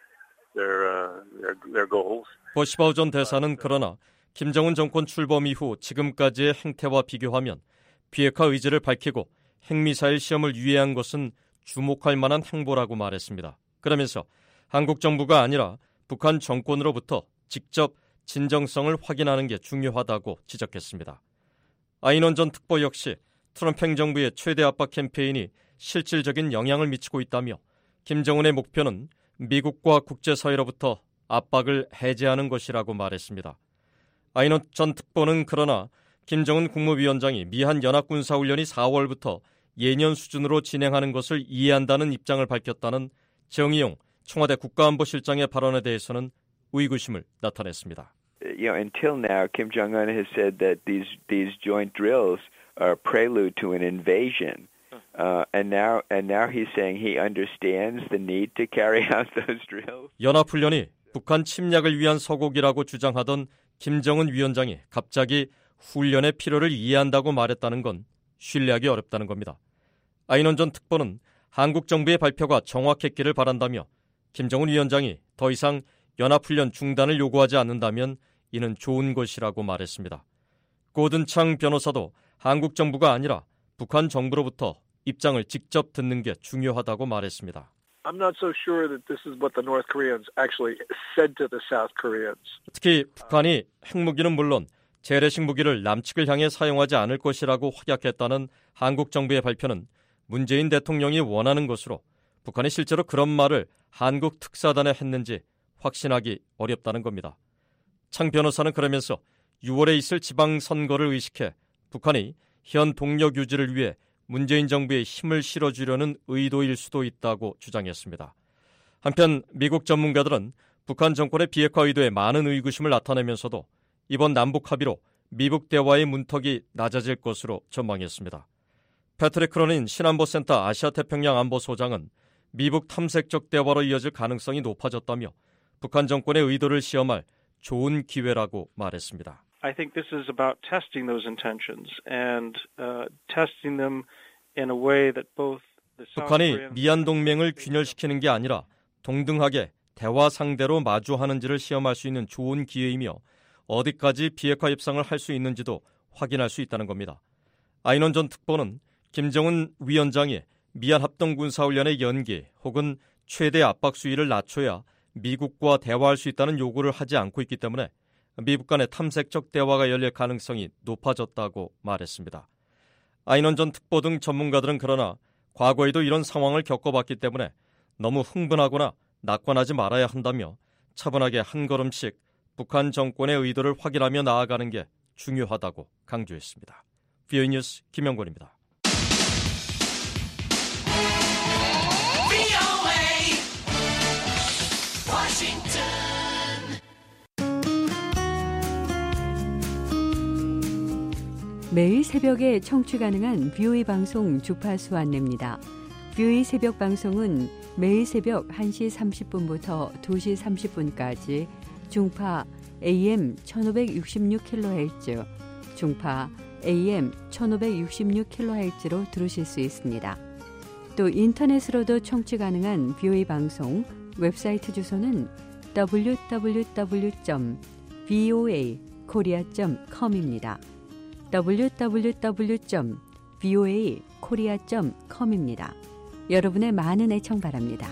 their goals. 버시바우 전 대사는 그러나 김정은 정권 출범 이후 지금까지의 행태와 비교하면 비핵화 의지를 밝히고 핵미사일 시험을 유예한 것은 주목할 만한 행보라고 말했습니다. 그러면서 한국 정부가 아니라 북한 정권으로부터 직접 진정성을 확인하는 게 중요하다고 지적했습니다. 아이논 전 특보 역시 트럼프 행정부의 최대 압박 캠페인이 실질적인 영향을 미치고 있다며 김정은의 목표는 미국과 국제사회로부터 압박을 해제하는 것이라고 말했습니다. 아이논 전 특보는 그러나 김정은 국무위원장이 미한 연합군사훈련이 4월부터 예년 수준으로 진행하는 것을 이해한다는 입장을 밝혔다는 정의용 청와대 국가안보실장의 발언에 대해서는 의구심을 나타냈습니다. Until now, Kim Jong-un has said that these joint drills are prelude to an invasion. And now he's saying he understands the need to carry out those drills. 연합훈련이 북한 침략을 위한 서곡이라고 주장하던 김정은 위원장이 갑자기 훈련의 필요를 이해한다고 말했다는 건 신뢰하기 어렵다는 겁니다. 아이논 전 특보는 한국 정부의 발표가 정확했기를 바란다며 김정은 위원장이 더 이상 연합훈련 중단을 요구하지 않는다면 이는 좋은 것이라고 말했습니다. 고든창 변호사도 한국 정부가 아니라 북한 정부로부터 입장을 직접 듣는 게 중요하다고 말했습니다. I'm not so sure that this is what the North Koreans actually said to the South Koreans. 특히 북한이 핵무기는 물론 재래식 무기를 남측을 향해 사용하지 않을 것이라고 확약했다는 한국 정부의 발표는 문재인 대통령이 원하는 것으로 북한이 실제로 그런 말을 한국 특사단에 했는지 확신하기 어렵다는 겁니다. 창 변호사는 그러면서 6월에 있을 지방선거를 의식해 북한이 현 동력 유지를 위해 문재인 정부에 힘을 실어주려는 의도일 수도 있다고 주장했습니다. 한편 미국 전문가들은 북한 정권의 비핵화 의도에 많은 의구심을 나타내면서도 이번 남북 합의로 미북 대화의 문턱이 낮아질 것으로 전망했습니다. 패트릭 크로닌 신안보센터 아시아태평양 안보소장은 미북 탐색적 대화로 이어질 가능성이 높아졌다며 북한 정권의 의도를 시험할 좋은 기회라고 말했습니다. I think this is about testing those intentions and testing them in a way that both the South 북한이 Korean 미얀 동맹을 균열시키는 게 아니라 동등하게 대화 상대로 마주하는지를 시험할 수 있는 좋은 기회이며 어디까지 비핵화 협상을 할 수 있는지도 확인할 수 있다는 겁니다. 아이논 전 특보는 김정은 위원장이 미얀 합동군사훈련의 연기 혹은 최대 압박 수위를 낮춰야 미국과 대화할 수 있다는 요구를 하지 않고 있기 때문에 미북 간의 탐색적 대화가 열릴 가능성이 높아졌다고 말했습니다. 아이논 전 특보 등 전문가들은 그러나 과거에도 이런 상황을 겪어봤기 때문에 너무 흥분하거나 낙관하지 말아야 한다며 차분하게 한 걸음씩 북한 정권의 의도를 확인하며 나아가는 게 중요하다고 강조했습니다. VOA 뉴스 김영권입니다. 매일 새벽에 청취 가능한 VOA 방송 주파수 안내입니다. VOA 새벽 방송은 매일 새벽 1시 30분부터 2시 30분까지 중파 AM 1566kHz, 중파 AM 1566kHz로 들으실 수 있습니다. 또 인터넷으로도 청취 가능한 VOA 방송 웹사이트 주소는 www.voakorea.com입니다. www.voakorea.com입니다. 여러분의 많은 애청 바랍니다.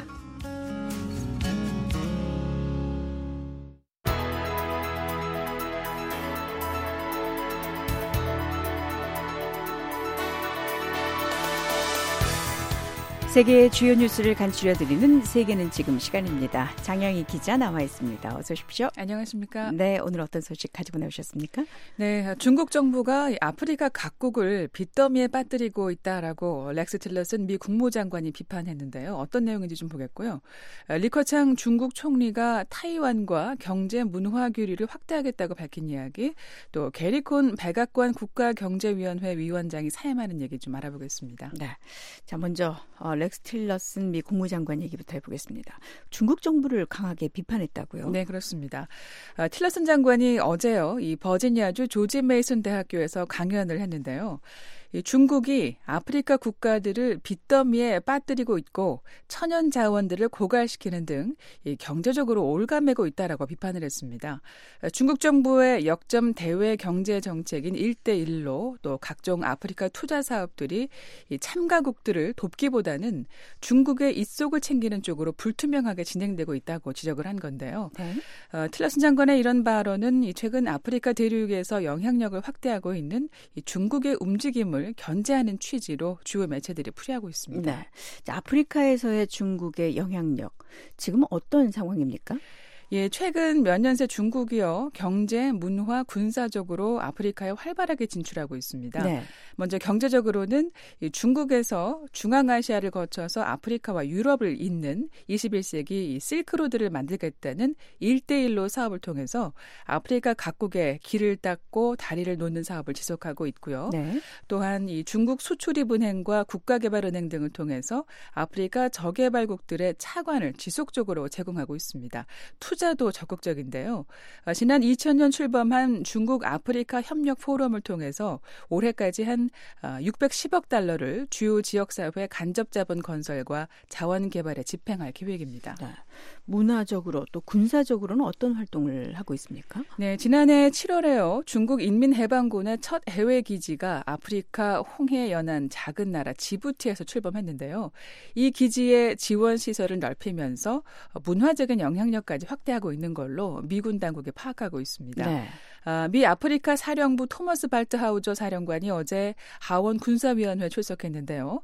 세계의 주요 뉴스를 간추려드리는 세계는 지금 시간입니다. 장영희 기자 나와 있습니다. 어서 오십시오. 안녕하십니까? 네, 오늘 어떤 소식 가지고 나오셨습니까? 네, 중국 정부가 아프리카 각국을 빚더미에 빠뜨리고 있다라고 렉스 틸러슨 미 국무장관이 비판했는데요. 어떤 내용인지 좀 보겠고요. 리커창 중국 총리가 타이완과 경제 문화 교류를 확대하겠다고 밝힌 이야기, 또 게리콘 백악관 국가경제위원회 위원장이 사임하는 얘기 좀 알아보겠습니다. 네, 자 먼저 렉스 틸러슨 미 국무장관 얘기부터 해보겠습니다. 중국 정부를 강하게 비판했다고요? 네, 그렇습니다. 틸러슨 장관이 어제요, 이 버지니아주 조지 메이슨 대학교에서 강연을 했는데요. 이 중국이 아프리카 국가들을 빚더미에 빠뜨리고 있고 천연 자원들을 고갈시키는 등 이 경제적으로 올가매고 있다라고 비판을 했습니다. 중국 정부의 역점 대외 경제 정책인 1대1로 또 각종 아프리카 투자 사업들이 이 참가국들을 돕기보다는 중국의 입속을 챙기는 쪽으로 불투명하게 진행되고 있다고 지적을 한 건데요. 네. 틸러슨 장관의 이런 발언은 최근 아프리카 대륙에서 영향력을 확대하고 있는 이 중국의 움직임을 견제하는 취지로 주요 매체들이 풀이하고 있습니다. 네. 자, 아프리카에서의 중국의 영향력, 지금 어떤 상황입니까? 예, 최근 몇 년 새 중국이요. 경제, 문화, 군사적으로 아프리카에 활발하게 진출하고 있습니다. 네. 먼저 경제적으로는 중국에서 중앙아시아를 거쳐서 아프리카와 유럽을 잇는 21세기 실크로드를 만들겠다는 1대1로 사업을 통해서 아프리카 각국에 길을 닦고 다리를 놓는 사업을 지속하고 있고요. 네. 또한 이 중국 수출입은행과 국가개발은행 등을 통해서 아프리카 저개발국들의 차관을 지속적으로 제공하고 있습니다. 투자도 적극적인데요. 지난 2000년 출범한 중국 아프리카 협력 포럼을 통해서 올해까지 한 610억 달러를 주요 지역사회 간접자본 건설과 자원 개발에 집행할 계획입니다. 네. 문화적으로 또 군사적으로는 어떤 활동을 하고 있습니까? 네, 지난해 7월에요. 중국 인민해방군의 첫 해외 기지가 아프리카 홍해 연안 작은 나라 지부티에서 출범했는데요. 이 기지의 지원 시설을 넓히면서 문화적인 영향력까지 확대하고 있는 걸로 미군 당국이 파악하고 있습니다. 네. 미 아프리카 사령부 토머스 발트하우저 사령관이 어제 하원 군사위원회에 출석했는데요.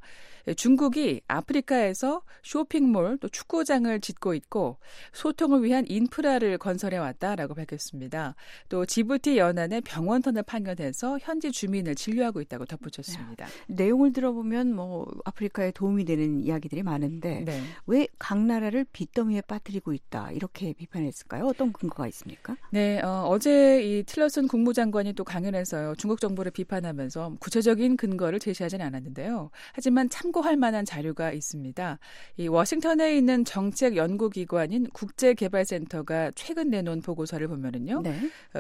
중국이 아프리카에서 쇼핑몰 또 축구장을 짓고 있고 소통을 위한 인프라를 건설해 왔다라고 밝혔습니다. 또 지부티 연안에 병원선을 파견해서 현지 주민을 진료하고 있다고 덧붙였습니다. 네. 내용을 들어보면 뭐 아프리카에 도움이 되는 이야기들이 많은데 네. 왜 각 나라를 빚더미에 빠뜨리고 있다 이렇게 비판했을까요? 어떤 근거가 있습니까? 네, 어제 이 틸러슨 국무장관이 또 강연에서요 중국 정부를 비판하면서 구체적인 근거를 제시하지는 않았는데요. 하지만 참고할 만한 자료가 있습니다. 이 워싱턴에 있는 정책 연구기관인 국제개발센터가 최근 내놓은 보고서를 보면은요, 네.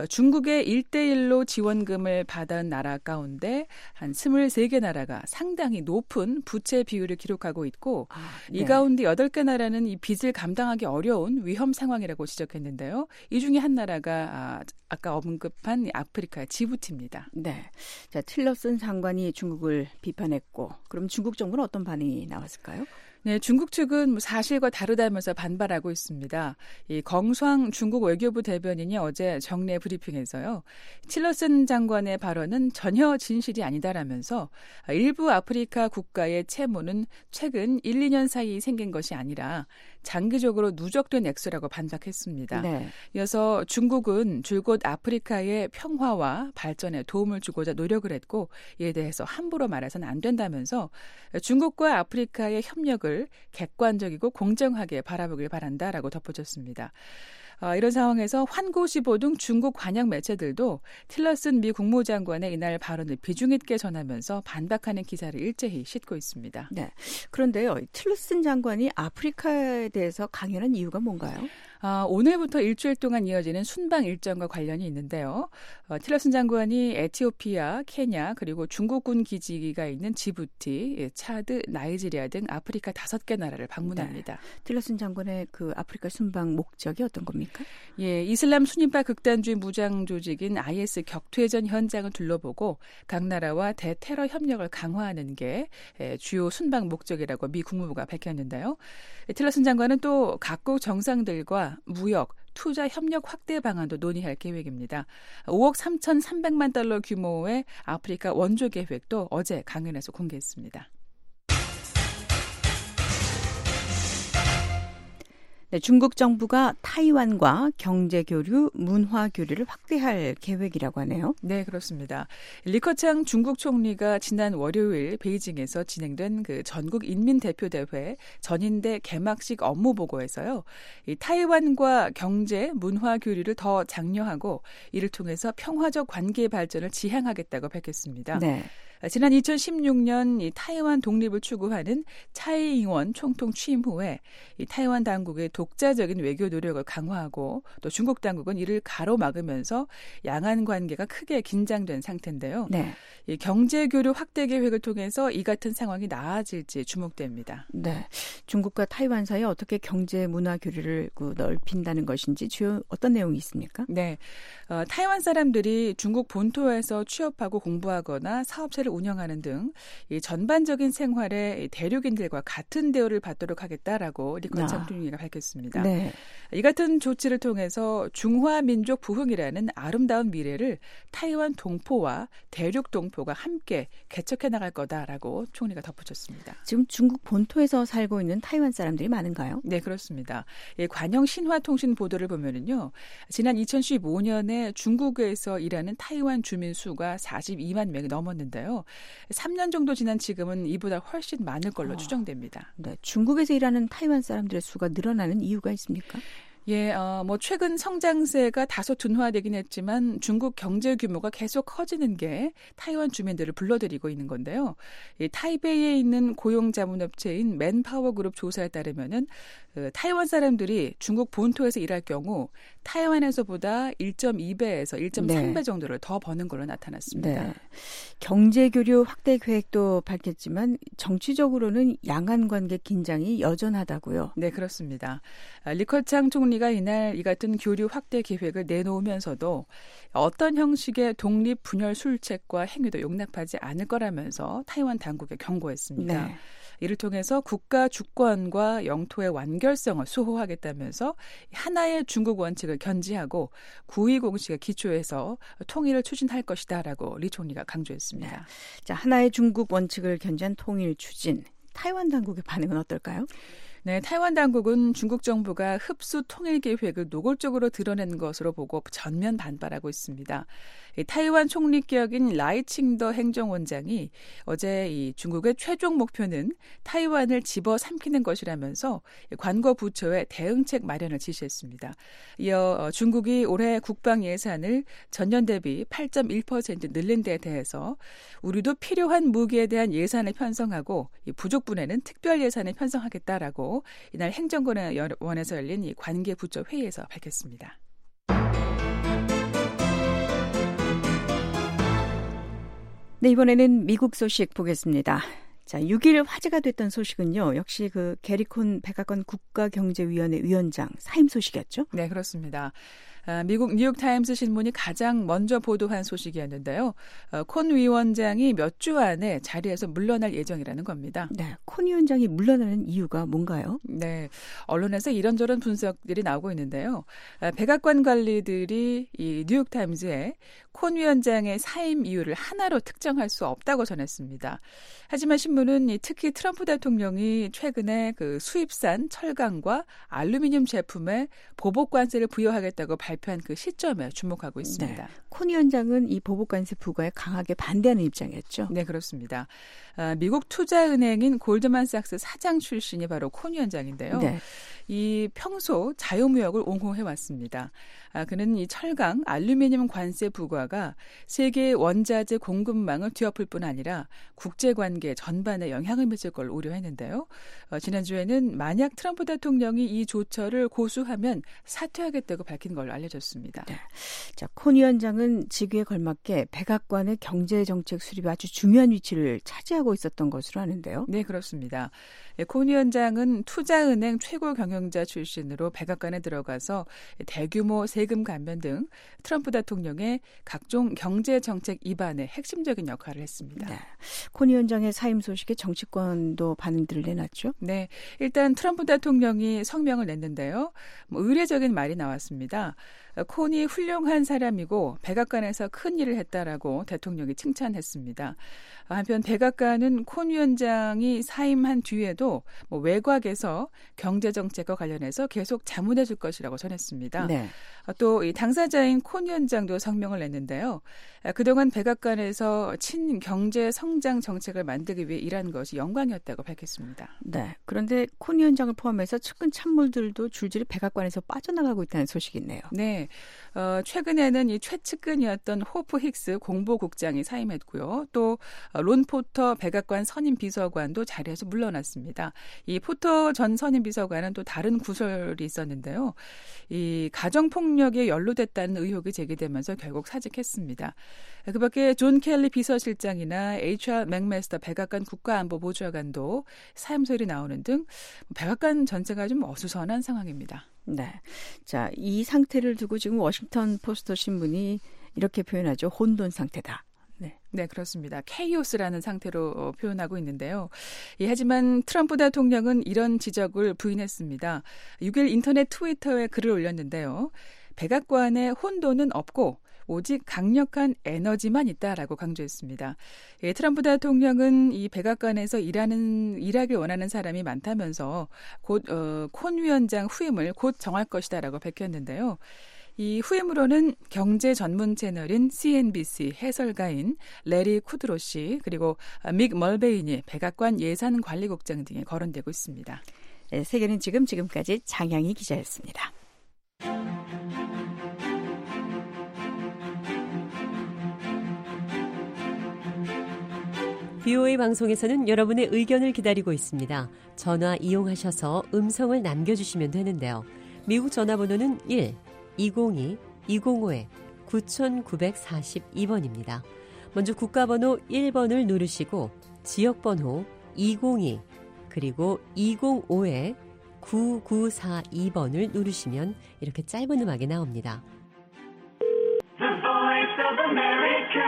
중국의 1대1로 지원금을 받은 나라 가운데 한 23개 나라가 상당히 높은 부채 비율을 기록하고 있고, 네. 이 가운데 8개 나라는 이 빚을 감당하기 어려운 위험 상황이라고 지적했는데요. 이 중에 한 나라가 아까 언급한 아프리카 지부티입니다. 네, 자 틸러슨 장관이 중국을 비판했고, 그럼 중국 정부는 어떤 반응이 나왔을까요? 네, 중국 측은 사실과 다르다면서 반발하고 있습니다. 이 경수황 중국 외교부 대변인이 어제 정례 브리핑에서요. 틸러슨 장관의 발언은 전혀 진실이 아니다라면서 일부 아프리카 국가의 채무는 최근 1, 2년 사이 생긴 것이 아니라 장기적으로 누적된 액수라고 반박했습니다. 네. 이어서 중국은 줄곧 아프리카의 평화와 발전에 도움을 주고자 노력을 했고 이에 대해서 함부로 말해서는 안 된다면서 중국과 아프리카의 협력을 객관적이고 공정하게 바라보길 바란다라고 덧붙였습니다. 이런 상황에서 환구시보 등 중국 관영 매체들도 틸러슨 미 국무장관의 이날 발언을 비중 있게 전하면서 반박하는 기사를 일제히 싣고 있습니다. 네. 그런데요, 틸러슨 장관이 아프리카에 대해서 강연한 이유가 뭔가요? 오늘부터 일주일 동안 이어지는 순방 일정과 관련이 있는데요. 틸러슨 장관이 에티오피아, 케냐 그리고 중국군 기지가 있는 지부티, 차드, 나이지리아 등 아프리카 5개 나라를 방문합니다. 네. 틸러슨 장관의 그 아프리카 순방 목적이 어떤 겁니까? 예, 이슬람 순위파 극단주의 무장 조직인 IS 격퇴전 현장을 둘러보고 각 나라와 대테러 협력을 강화하는 게 주요 순방 목적이라고 미 국무부가 밝혔는데요. 틸러슨 장관은 또 각국 정상들과 무역, 투자 협력 확대 방안도 논의할 계획입니다. 5억 3,300만 달러 규모의 아프리카 원조 계획도 어제 강연에서 공개했습니다. 네, 중국 정부가 타이완과 경제 교류, 문화 교류를 확대할 계획이라고 하네요. 네, 그렇습니다. 리커창 중국 총리가 지난 월요일 베이징에서 진행된 그 전국 인민대표대회 전인대 개막식 업무 보고에서요. 이 타이완과 경제, 문화 교류를 더 장려하고 이를 통해서 평화적 관계 발전을 지향하겠다고 밝혔습니다. 네. 지난 2016년 이 타이완 독립을 추구하는 차이잉원 총통 취임 후에 이 타이완 당국의 독자적인 외교 노력을 강화하고 또 중국 당국은 이를 가로막으면서 양안 관계가 크게 긴장된 상태인데요. 네. 이 경제 교류 확대 계획을 통해서 이 같은 상황이 나아질지 주목됩니다. 네, 중국과 타이완 사이에 어떻게 경제 문화 교류를 넓힌다는 것인지 주요 어떤 내용이 있습니까? 네, 타이완 사람들이 중국 본토에서 취업하고 공부하거나 사업체를 체제를 운영하는 등 이 전반적인 생활에 대륙인들과 같은 대우를 받도록 하겠다라고 리커창 총리가 밝혔습니다. 네. 이 같은 조치를 통해서 중화민족 부흥이라는 아름다운 미래를 타이완 동포와 대륙 동포가 함께 개척해 나갈 거다라고 총리가 덧붙였습니다. 지금 중국 본토에서 살고 있는 타이완 사람들이 많은가요? 네, 그렇습니다. 관영 신화통신 보도를 보면은요, 지난 2015년에 중국에서 일하는 타이완 주민 수가 42만 명이 넘었는데요. 3년 정도 지난 지금은 이보다 훨씬 많을 걸로 추정됩니다. 네, 중국에서 일하는 타이완 사람들의 수가 늘어나는 이유가 있습니까? 예, 최근 성장세가 다소 둔화되긴 했지만 중국 경제 규모가 계속 커지는 게 타이완 주민들을 불러들이고 있는 건데요. 이 타이베이에 있는 고용자문업체인 맨파워 그룹 조사에 따르면은 타이완 사람들이 중국 본토에서 일할 경우 타이완에서보다 1.2배에서 1.3배 정도를 더 버는 걸로 나타났습니다. 네. 경제교류 확대 계획도 밝혔지만 정치적으로는 양안 관계 긴장이 여전하다고요. 네, 그렇습니다. 리커창 총리가 이날 이 같은 교류 확대 계획을 내놓으면서도 어떤 형식의 독립 분열 술책과 행위도 용납하지 않을 거라면서 타이완 당국에 경고했습니다. 네. 이를 통해서 국가 주권과 영토의 완결성을 수호하겠다면서 하나의 중국 원칙을 견지하고 구의 공식에 기초해서 통일을 추진할 것이다라고 리 총리가 강조했습니다. 네. 자, 하나의 중국 원칙을 견지한 통일 추진. 타이완 당국의 반응은 어떨까요? 네, 타이완 당국은 중국 정부가 흡수 통일 계획을 노골적으로 드러낸 것으로 보고 전면 반발하고 있습니다. 타이완 총리격인 라이칭더 행정원장이 어제 이 중국의 최종 목표는 타이완을 집어삼키는 것이라면서 관거 부처에 대응책 마련을 지시했습니다. 이어 중국이 올해 국방 예산을 전년 대비 8.1% 늘린 데 대해서 우리도 필요한 무기에 대한 예산을 편성하고 부족 분에는 특별 예산을 편성하겠다라고 이날 행정권원에서 열린 이 관계 부처 회의에서 밝혔습니다. 네, 이번에는 미국 소식 보겠습니다. 자, 6일 화제가 됐던 소식은요. 역시 그 게리콘 백악관 국가경제위원회 위원장 사임 소식이었죠? 네, 그렇습니다. 미국 뉴욕타임스 신문이 가장 먼저 보도한 소식이었는데요. 콘 위원장이 몇 주 안에 자리에서 물러날 예정이라는 겁니다. 네, 콘 위원장이 물러나는 이유가 뭔가요? 네, 언론에서 이런저런 분석들이 나오고 있는데요. 백악관 관리들이 이 뉴욕타임스에 콘 위원장의 사임 이유를 하나로 특정할 수 없다고 전했습니다. 하지만 신문은 특히 트럼프 대통령이 최근에 그 수입산 철강과 알루미늄 제품에 보복 관세를 부여하겠다고 발표한 그 시점에 주목하고 있습니다. 네. 콘 위원장은 이 보복 관세 부과에 강하게 반대하는 입장이었죠. 네, 그렇습니다. 미국 투자은행인 골드만삭스 사장 출신이 바로 콘 위원장인데요. 네. 이 평소 자유무역을 옹호해 왔습니다. 그는 이 철강, 알루미늄 관세 부과가 세계 원자재 공급망을 뒤엎을 뿐 아니라 국제관계 전반에 영향을 미칠 걸 우려했는데요. 지난주에는 만약 트럼프 대통령이 이 조처를 고수하면 사퇴하겠다고 밝힌 걸로 알려졌습니다. 네. 자, 콘 위원장은 직위에 걸맞게 백악관의 경제정책 수립에 아주 중요한 위치를 차지하고 있었던 것으로 아는데요. 네, 그렇습니다. 콘 위원장은 투자은행 최고 경영자 출신으로 백악관에 들어가서 대규모 세금 감면 등 트럼프 대통령의 각종 경제정책 입안에 핵심적인 역할을 했습니다. 네. 콘 위원장의 사임 소식에 정치권도 반응들을 내놨죠? 네, 일단 트럼프 대통령이 성명을 냈는데요. 의례적인 말이 나왔습니다. 콘이 훌륭한 사람이고 백악관에서 큰 일을 했다라고 대통령이 칭찬했습니다. 한편 백악관은 콘 위원장이 사임한 뒤에도 외곽에서 경제정책과 관련해서 계속 자문해 줄 것이라고 전했습니다. 네. 또 이 당사자인 콘 위원장도 성명을 냈는데요. 그동안 백악관에서 친경제 성장 정책을 만들기 위해 일한 것이 영광이었다고 밝혔습니다. 네. 그런데 콘 위원장을 포함해서 측근 참모들도 줄줄이 백악관에서 빠져나가고 있다는 소식이 있네요. 네. 최근에는 이 최측근이었던 호프 힉스 공보국장이 사임했고요. 또 론 포터 백악관 선임 비서관도 자리에서 물러났습니다. 이 포터 전 선임 비서관은 또 다른 구설이 있었는데요. 이 가정폭력에 연루됐다는 의혹이 제기되면서 결국 사직했습니다. 그밖에 존 켈리 비서실장이나 HR 맥메스터 백악관 국가안보보좌관도 사임 소리 나오는 등 백악관 전체가 좀 어수선한 상황입니다. 네. 자, 이 상태를 두고 지금 워싱턴 포스트 신문이 이렇게 표현하죠. 혼돈 상태다. 네, 그렇습니다. 케이오스라는 상태로 표현하고 있는데요. 하지만 트럼프 대통령은 이런 지적을 부인했습니다. 6일 인터넷 트위터에 글을 올렸는데요. 백악관에 혼돈은 없고 오직 강력한 에너지만 있다라고 강조했습니다. 트럼프 대통령은 이 백악관에서 일하길 원하는 사람이 많다면서 곧 콘 위원장 후임을 곧 정할 것이다라고 밝혔는데요. 이 후임으로는 경제 전문 채널인 CNBC 해설가인 레리 쿠드로 씨 그리고 믹 멀베인이 백악관 예산관리국장 등에 거론되고 있습니다. 네, 세계는 지금까지 장향희 기자였습니다. VOA 방송에서는 여러분의 의견을 기다리고 있습니다. 전화 이용하셔서 음성을 남겨주시면 되는데요. 미국 전화번호는 1-202-205-9942번입니다. 먼저 국가번호 1번을 누르시고 지역번호 202 그리고 205-9942번을 누르시면 이렇게 짧은 음악이 나옵니다. The Voice of America,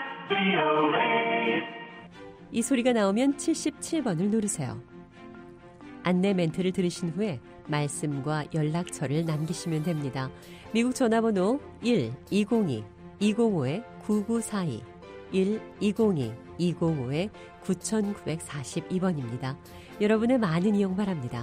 VOA. 이 소리가 나오면 77번을 누르세요. 안내 멘트를 들으신 후에 말씀과 연락처를 남기시면 됩니다. 미국 전화번호 1-202-205-9942 1-202-205-9942번입니다. 여러분의 많은 이용 바랍니다.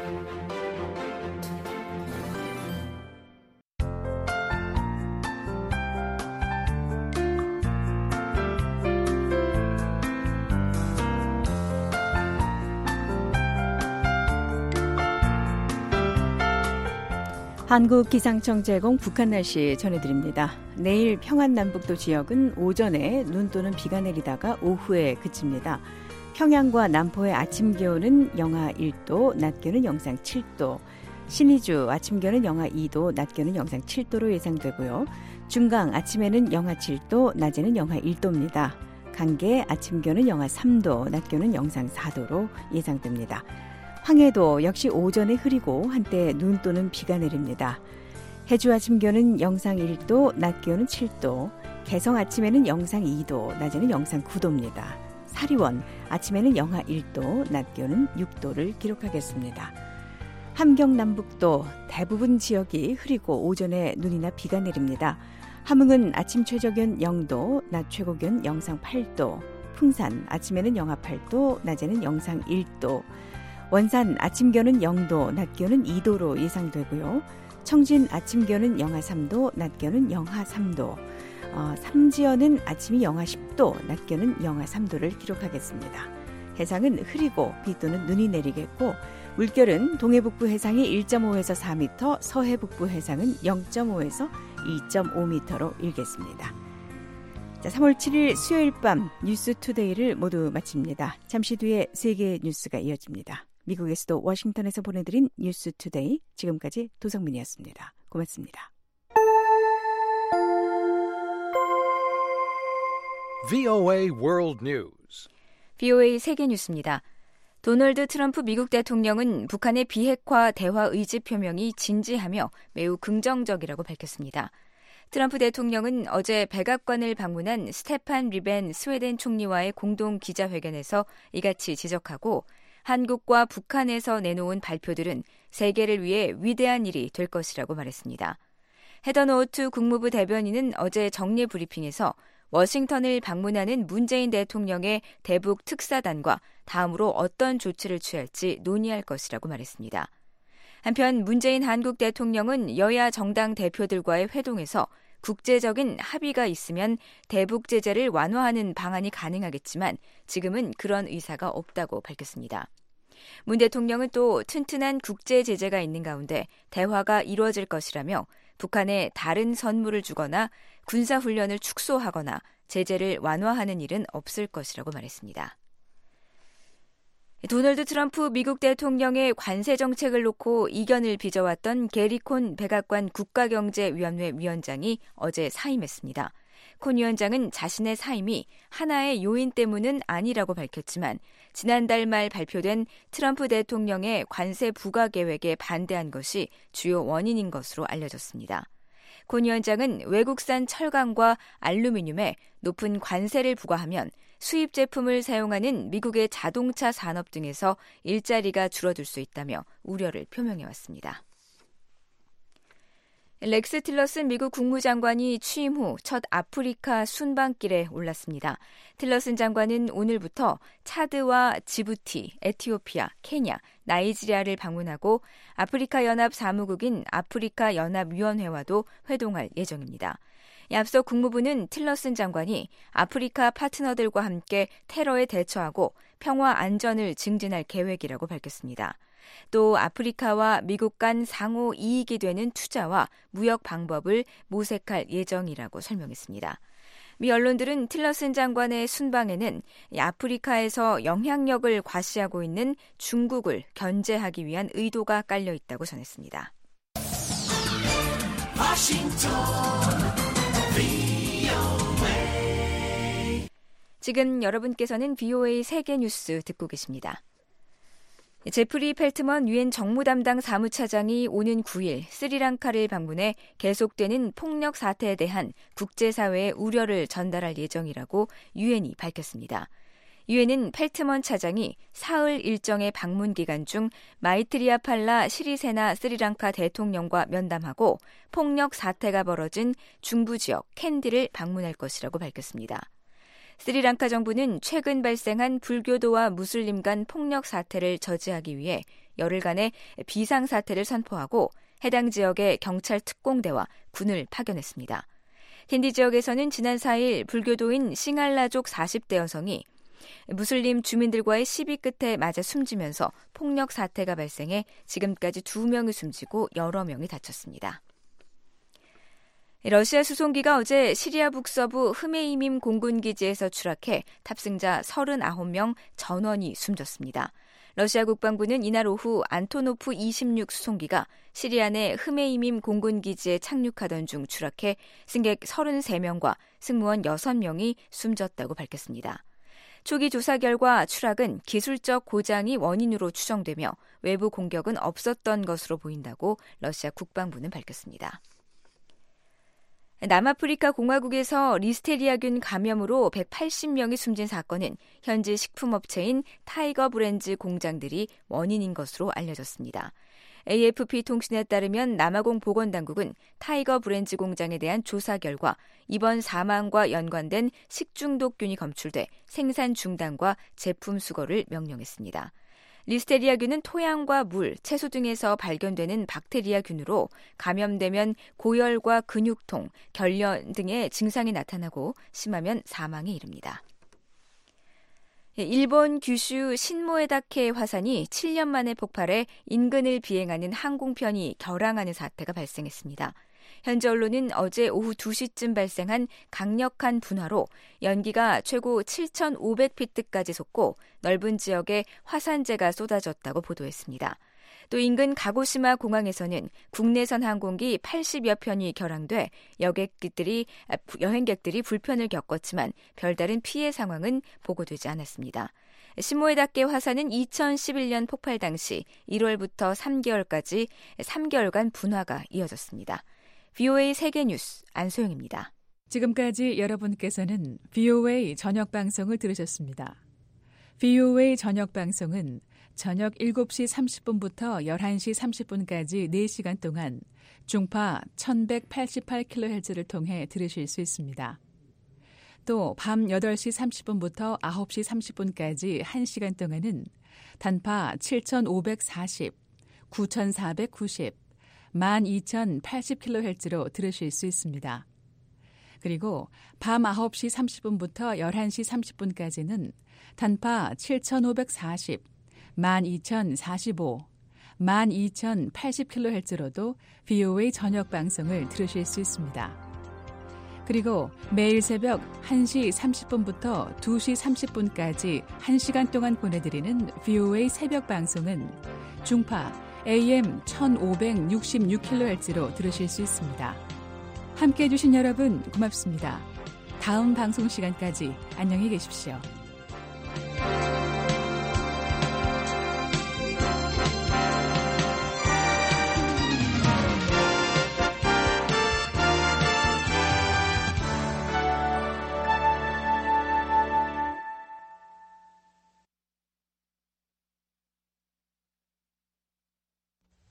한국기상청 제공 북한 날씨 전해드립니다. 내일 평안남북도 지역은 오전에 눈 또는 비가 내리다가 오후에 그칩니다. 평양과 남포의 아침 기온은 영하 1도, 낮 기온은 영상 7도, 신의주 아침 기온은 영하 2도, 낮 기온은 영상 7도로 예상되고요. 중강 아침에는 영하 7도, 낮에는 영하 1도입니다. 강계 아침 기온은 영하 3도, 낮 기온은 영상 4도로 예상됩니다. 황해도 역시 오전에 흐리고 한때 눈 또는 비가 내립니다. 해주 아침 기온은 영상 1도, 낮 기온은 7도, 개성 아침에는 영상 2도, 낮에는 영상 9도입니다. 사리원 아침에는 영하 1도, 낮 기온은 6도를 기록하겠습니다. 함경 남북도 대부분 지역이 흐리고 오전에 눈이나 비가 내립니다. 함흥은 아침 최저기온 0도, 낮 최고기온 영상 8도, 풍산 아침에는 영하 8도, 낮에는 영상 1도, 원산 아침 기온은 0도, 낮 기온은 2도로 예상되고요. 청진 아침 기온은 영하 3도, 낮 기온은 영하 3도. 삼지연은 아침이 영하 10도, 낮 기온은 영하 3도를 기록하겠습니다. 해상은 흐리고 비 또는 눈이 내리겠고 물결은 동해북부 해상이 1.5에서 4m, 서해북부 해상은 0.5에서 2.5m로 일겠습니다. 자, 3월 7일 수요일 밤 뉴스투데이를 모두 마칩니다. 잠시 뒤에 세계 뉴스가 이어집니다. 미국에서도 워싱턴에서 보내드린 뉴스투데이, 지금까지 도성민이었습니다. 고맙습니다. VOA World News. VOA 세계 뉴스입니다. 도널드 트럼프 미국 대통령은 북한의 비핵화 대화 의지 표명이 진지하며 매우 긍정적이라고 밝혔습니다. 트럼프 대통령은 어제 백악관을 방문한 스테판 리벤 스웨덴 총리와의 공동 기자회견에서 이같이 지적하고 한국과 북한에서 내놓은 발표들은 세계를 위해 위대한 일이 될 것이라고 말했습니다. 헤더 노트 국무부 대변인은 어제 정례 브리핑에서 워싱턴을 방문하는 문재인 대통령의 대북 특사단과 다음으로 어떤 조치를 취할지 논의할 것이라고 말했습니다. 한편 문재인 한국 대통령은 여야 정당 대표들과의 회동에서 국제적인 합의가 있으면 대북 제재를 완화하는 방안이 가능하겠지만 지금은 그런 의사가 없다고 밝혔습니다. 문 대통령은 또 튼튼한 국제 제재가 있는 가운데 대화가 이루어질 것이라며 북한에 다른 선물을 주거나 군사훈련을 축소하거나 제재를 완화하는 일은 없을 것이라고 말했습니다. 도널드 트럼프 미국 대통령의 관세 정책을 놓고 이견을 빚어왔던 게리 콘 백악관 국가경제위원회 위원장이 어제 사임했습니다. 콘 위원장은 자신의 사임이 하나의 요인 때문은 아니라고 밝혔지만 지난달 말 발표된 트럼프 대통령의 관세 부과 계획에 반대한 것이 주요 원인인 것으로 알려졌습니다. 권 위원장은 외국산 철강과 알루미늄에 높은 관세를 부과하면 수입 제품을 사용하는 미국의 자동차 산업 등에서 일자리가 줄어들 수 있다며 우려를 표명해왔습니다. 렉스 틸러슨 미국 국무장관이 취임 후 첫 아프리카 순방길에 올랐습니다. 틸러슨 장관은 오늘부터 차드와 지부티, 에티오피아, 케냐, 나이지리아를 방문하고 아프리카 연합 사무국인 아프리카 연합위원회와도 회동할 예정입니다. 앞서 국무부는 틸러슨 장관이 아프리카 파트너들과 함께 테러에 대처하고 평화 안전을 증진할 계획이라고 밝혔습니다. 또 아프리카와 미국 간 상호 이익이 되는 투자와 무역 방법을 모색할 예정이라고 설명했습니다. 미 언론들은 틸러슨 장관의 순방에는 아프리카에서 영향력을 과시하고 있는 중국을 견제하기 위한 의도가 깔려 있다고 전했습니다. 지금 여러분께서는 VOA 세계 뉴스 듣고 계십니다. 제프리 펠트먼 유엔 정무 담당 사무차장이 오는 9일 스리랑카를 방문해 계속되는 폭력 사태에 대한 국제사회의 우려를 전달할 예정이라고 유엔이 밝혔습니다. 유엔은 펠트먼 차장이 사흘 일정의 방문 기간 중 마이트리아팔라 시리세나 스리랑카 대통령과 면담하고 폭력 사태가 벌어진 중부 지역 캔디를 방문할 것이라고 밝혔습니다. 스리랑카 정부는 최근 발생한 불교도와 무슬림 간 폭력 사태를 저지하기 위해 열흘간의 비상사태를 선포하고 해당 지역에 경찰 특공대와 군을 파견했습니다. 캔디 지역에서는 지난 4일 불교도인 싱알라족 40대 여성이 무슬림 주민들과의 시비 끝에 맞아 숨지면서 폭력 사태가 발생해 지금까지 2명이 숨지고 여러 명이 다쳤습니다. 러시아 수송기가 어제 시리아 북서부 흐메이밈 공군기지에서 추락해 탑승자 39명 전원이 숨졌습니다. 러시아 국방부는 이날 오후 안토노프 26 수송기가 시리아 내 흐메이밈 공군기지에 착륙하던 중 추락해 승객 33명과 승무원 6명이 숨졌다고 밝혔습니다. 초기 조사 결과 추락은 기술적 고장이 원인으로 추정되며 외부 공격은 없었던 것으로 보인다고 러시아 국방부는 밝혔습니다. 남아프리카 공화국에서 리스테리아균 감염으로 180명이 숨진 사건은 현지 식품업체인 타이거 브랜즈 공장들이 원인인 것으로 알려졌습니다. AFP 통신에 따르면 남아공 보건당국은 타이거 브랜즈 공장에 대한 조사 결과 이번 사망과 연관된 식중독균이 검출돼 생산 중단과 제품 수거를 명령했습니다. 리스테리아균은 토양과 물, 채소 등에서 발견되는 박테리아균으로 감염되면 고열과 근육통, 결련 등의 증상이 나타나고 심하면 사망에 이릅니다. 일본 규슈 신모에다케 화산이 7년 만에 폭발해 인근을 비행하는 항공편이 결항하는 사태가 발생했습니다. 현지 언론은 어제 오후 2시쯤 발생한 강력한 분화로 연기가 최고 7,500피트까지 솟고 넓은 지역에 화산재가 쏟아졌다고 보도했습니다. 또 인근 가고시마 공항에서는 국내선 항공기 80여 편이 결항돼 여행객들이 불편을 겪었지만 별다른 피해 상황은 보고되지 않았습니다. 신모에다케 화산은 2011년 폭발 당시 1월부터 3개월까지 3개월간 분화가 이어졌습니다. VOA 세계뉴스 안소영입니다. 지금까지 여러분께서는 VOA 저녁 방송을 들으셨습니다. VOA 저녁 방송은 저녁 7시 30분부터 11시 30분까지 4시간 동안 중파 1188kHz를 통해 들으실 수 있습니다. 또 밤 8시 30분부터 9시 30분까지 1시간 동안은 단파 7540, 9490, 12,080kHz로 들으실 수 있습니다. 그리고 밤 9시 30분부터 11시 30분까지는 단파 7,540, 12,045, 12,080kHz로도 VOA 저녁 방송을 들으실 수 있습니다. 그리고 매일 새벽 1시 30분부터 2시 30분까지 1시간 동안 보내드리는 VOA 새벽 방송은 중파 AM 1566kHz로 들으실 수 있습니다. 함께해 주신 여러분 고맙습니다. 다음 방송 시간까지 안녕히 계십시오.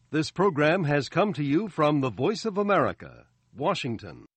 This program has come to you from the Voice of America, Washington.